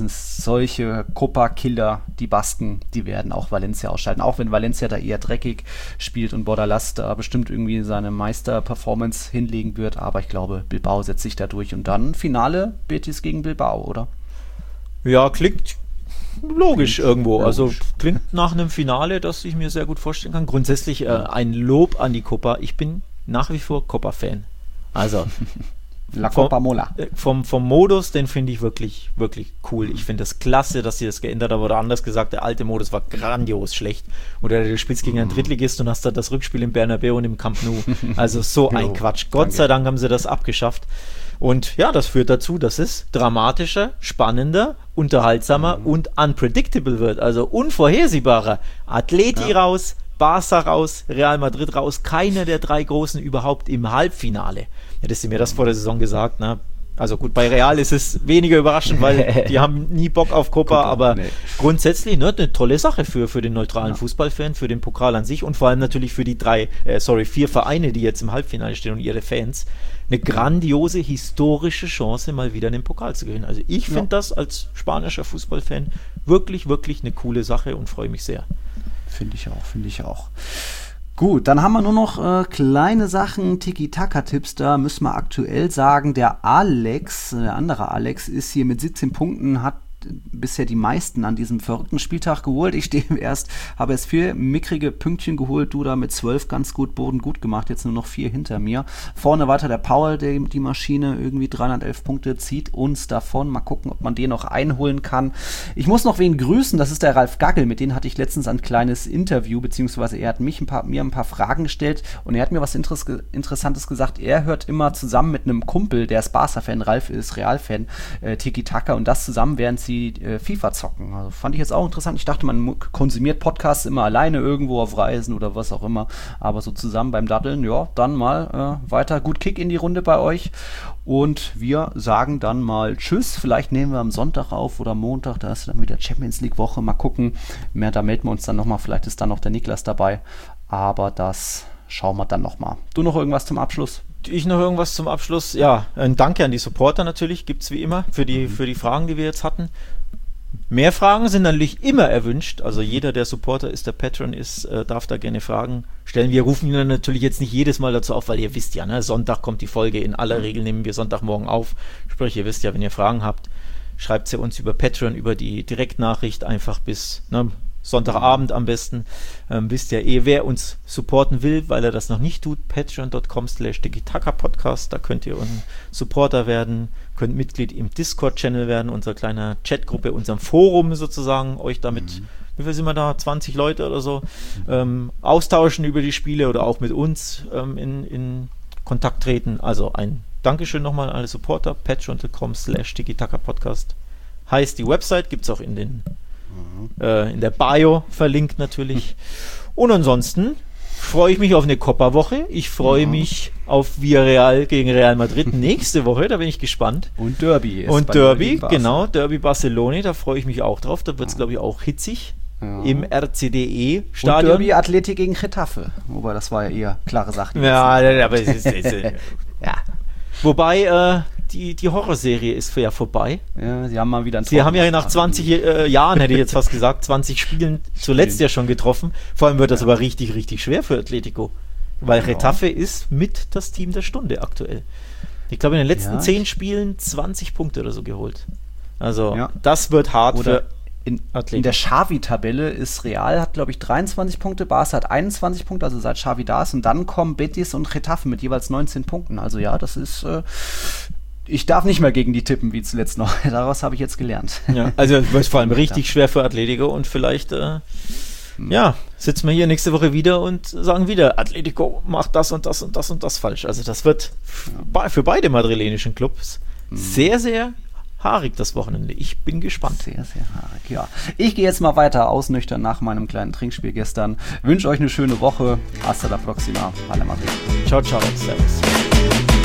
solche Copa-Killer, die Basken, die werden auch Valencia ausscheiden, auch wenn Valencia da eher dreckig spielt und Bordalas da bestimmt irgendwie seine Meister-Performance hinlegen wird, aber ich glaube, Bilbao setzt sich da durch und dann Finale Betis gegen Bilbao, oder? Ja, klingt logisch irgendwo, also klingt nach einem Finale, das ich mir sehr gut vorstellen kann. Grundsätzlich ein Lob an die Copa, ich bin nach wie vor Copa-Fan, also La Copa Mola. Vom Modus, den finde ich wirklich, wirklich cool. Ich finde das klasse, dass sie das geändert haben. Oder anders gesagt, der alte Modus war grandios schlecht. Oder du spielst gegen einen Drittligist und hast da das Rückspiel im Bernabeu und im Camp Nou. Also so ein Quatsch. Gott sei Dank haben sie das abgeschafft. Und ja, das führt dazu, dass es dramatischer, spannender, unterhaltsamer und unpredictable wird. Also unvorhersehbarer. Atleti raus, Barca raus, Real Madrid raus. Keiner der 3 Großen überhaupt im Halbfinale. Hättest du mir das vor der Saison gesagt, ne? Also gut, bei Real ist es weniger überraschend, weil die haben nie Bock auf Copa, aber grundsätzlich eine tolle Sache für den neutralen Fußballfan, für den Pokal an sich und vor allem natürlich für die 4 Vereine, die jetzt im Halbfinale stehen und ihre Fans. Eine grandiose, historische Chance, mal wieder einen Pokal zu gewinnen. Also ich finde das als spanischer Fußballfan wirklich, wirklich eine coole Sache und freue mich sehr. Finde ich auch. Gut, dann haben wir nur noch kleine Sachen, Tiki-Taka-Tipps, da müssen wir aktuell sagen, der andere Alex ist hier mit 17 Punkten, hat bisher die meisten an diesem verrückten Spieltag geholt. Ich habe erst 4 mickrige Pünktchen geholt, du da mit 12 ganz gut, Boden gut gemacht, jetzt nur noch 4 hinter mir. Vorne weiter der Paul, die Maschine, irgendwie 311 Punkte, zieht uns davon. Mal gucken, ob man den noch einholen kann. Ich muss noch wen grüßen, das ist der Ralf Gaggel, mit dem hatte ich letztens ein kleines Interview, beziehungsweise er hat mir ein paar Fragen gestellt und er hat mir was Interessantes gesagt. Er hört immer zusammen mit einem Kumpel, der ist Barca-Fan, Ralf ist Real-Fan, Tiki-Taka, und das zusammen, während sie FIFA zocken. Also fand ich jetzt auch interessant. Ich dachte, man konsumiert Podcasts immer alleine irgendwo auf Reisen oder was auch immer, aber so zusammen beim Daddeln, ja, dann mal weiter gut Kick in die Runde bei euch und wir sagen dann mal Tschüss. Vielleicht nehmen wir am Sonntag auf oder Montag, da ist dann wieder Champions League Woche, mal gucken. Da melden wir uns dann nochmal, vielleicht ist dann noch der Niklas dabei, aber das schauen wir dann nochmal. Du noch irgendwas zum Abschluss? Ich noch irgendwas zum Abschluss? Ja, ein Danke an die Supporter natürlich, gibt es wie immer, für die Fragen, die wir jetzt hatten. Mehr Fragen sind natürlich immer erwünscht, also jeder, der Supporter ist, der Patron ist, darf da gerne Fragen stellen. Wir rufen ihn natürlich jetzt nicht jedes Mal dazu auf, weil ihr wisst ja, ne, Sonntag kommt die Folge, in aller Regel nehmen wir Sonntagmorgen auf, sprich, ihr wisst ja, wenn ihr Fragen habt, schreibt sie uns über Patreon, über die Direktnachricht einfach bis Sonntagabend am besten. Wisst ja wer uns supporten will, weil er das noch nicht tut, patreon.com/Tiki-Taka-Podcast, da könnt ihr ein Supporter werden, könnt Mitglied im Discord-Channel werden, unserer kleiner Chatgruppe, unserem Forum sozusagen, euch damit, wie viel sind wir da, 20 Leute oder so, austauschen über die Spiele oder auch mit uns in Kontakt treten. Also ein Dankeschön nochmal an alle Supporter, patreon.com/Tiki-Taka-Podcast heißt die Website, gibt es auch in der Bio verlinkt natürlich. Und ansonsten freue ich mich auf eine Copa-Woche. Ich freue mich auf Villarreal gegen Real Madrid nächste Woche, da bin ich gespannt. Und Derby. Genau, Derby Barcelona, da freue ich mich auch drauf. Da wird es, glaube ich, auch hitzig im RCDE-Stadion. Und Derby Athletic gegen Getafe. Wobei, das war ja eher klare Sache. Ja, aber es ist ja. Wobei, die Horrorserie ist ja vorbei. Ja, sie haben mal wieder Sie haben ja nach 20 Jahren, hätte ich jetzt fast gesagt, 20 Spielen zuletzt ja schon getroffen. Vor allem wird das aber richtig, richtig schwer für Atletico. Weil Getafe ist mit das Team der Stunde aktuell. Ich glaube, in den letzten 10 Spielen 20 Punkte oder so geholt. Also, das wird hart für Atletico. In der Xavi-Tabelle ist Real, hat glaube ich 23 Punkte, Barca hat 21 Punkte, also seit Xavi da ist. Und dann kommen Betis und Getafe mit jeweils 19 Punkten. Also ja, das ist... ich darf nicht mehr gegen die tippen, wie zuletzt noch. Daraus habe ich jetzt gelernt. Ja, also es wird vor allem richtig schwer für Atletico und vielleicht sitzen wir hier nächste Woche wieder und sagen wieder, Atletico macht das und das und das und das falsch. Also das wird für beide madrilenischen Clubs sehr, sehr haarig das Wochenende. Ich bin gespannt. Sehr, sehr haarig, ja. Ich gehe jetzt mal weiter ausnüchtern nach meinem kleinen Trinkspiel gestern. Wünsche euch eine schöne Woche. Hasta la próxima. Hala Madrid. Ciao, ciao. Servus.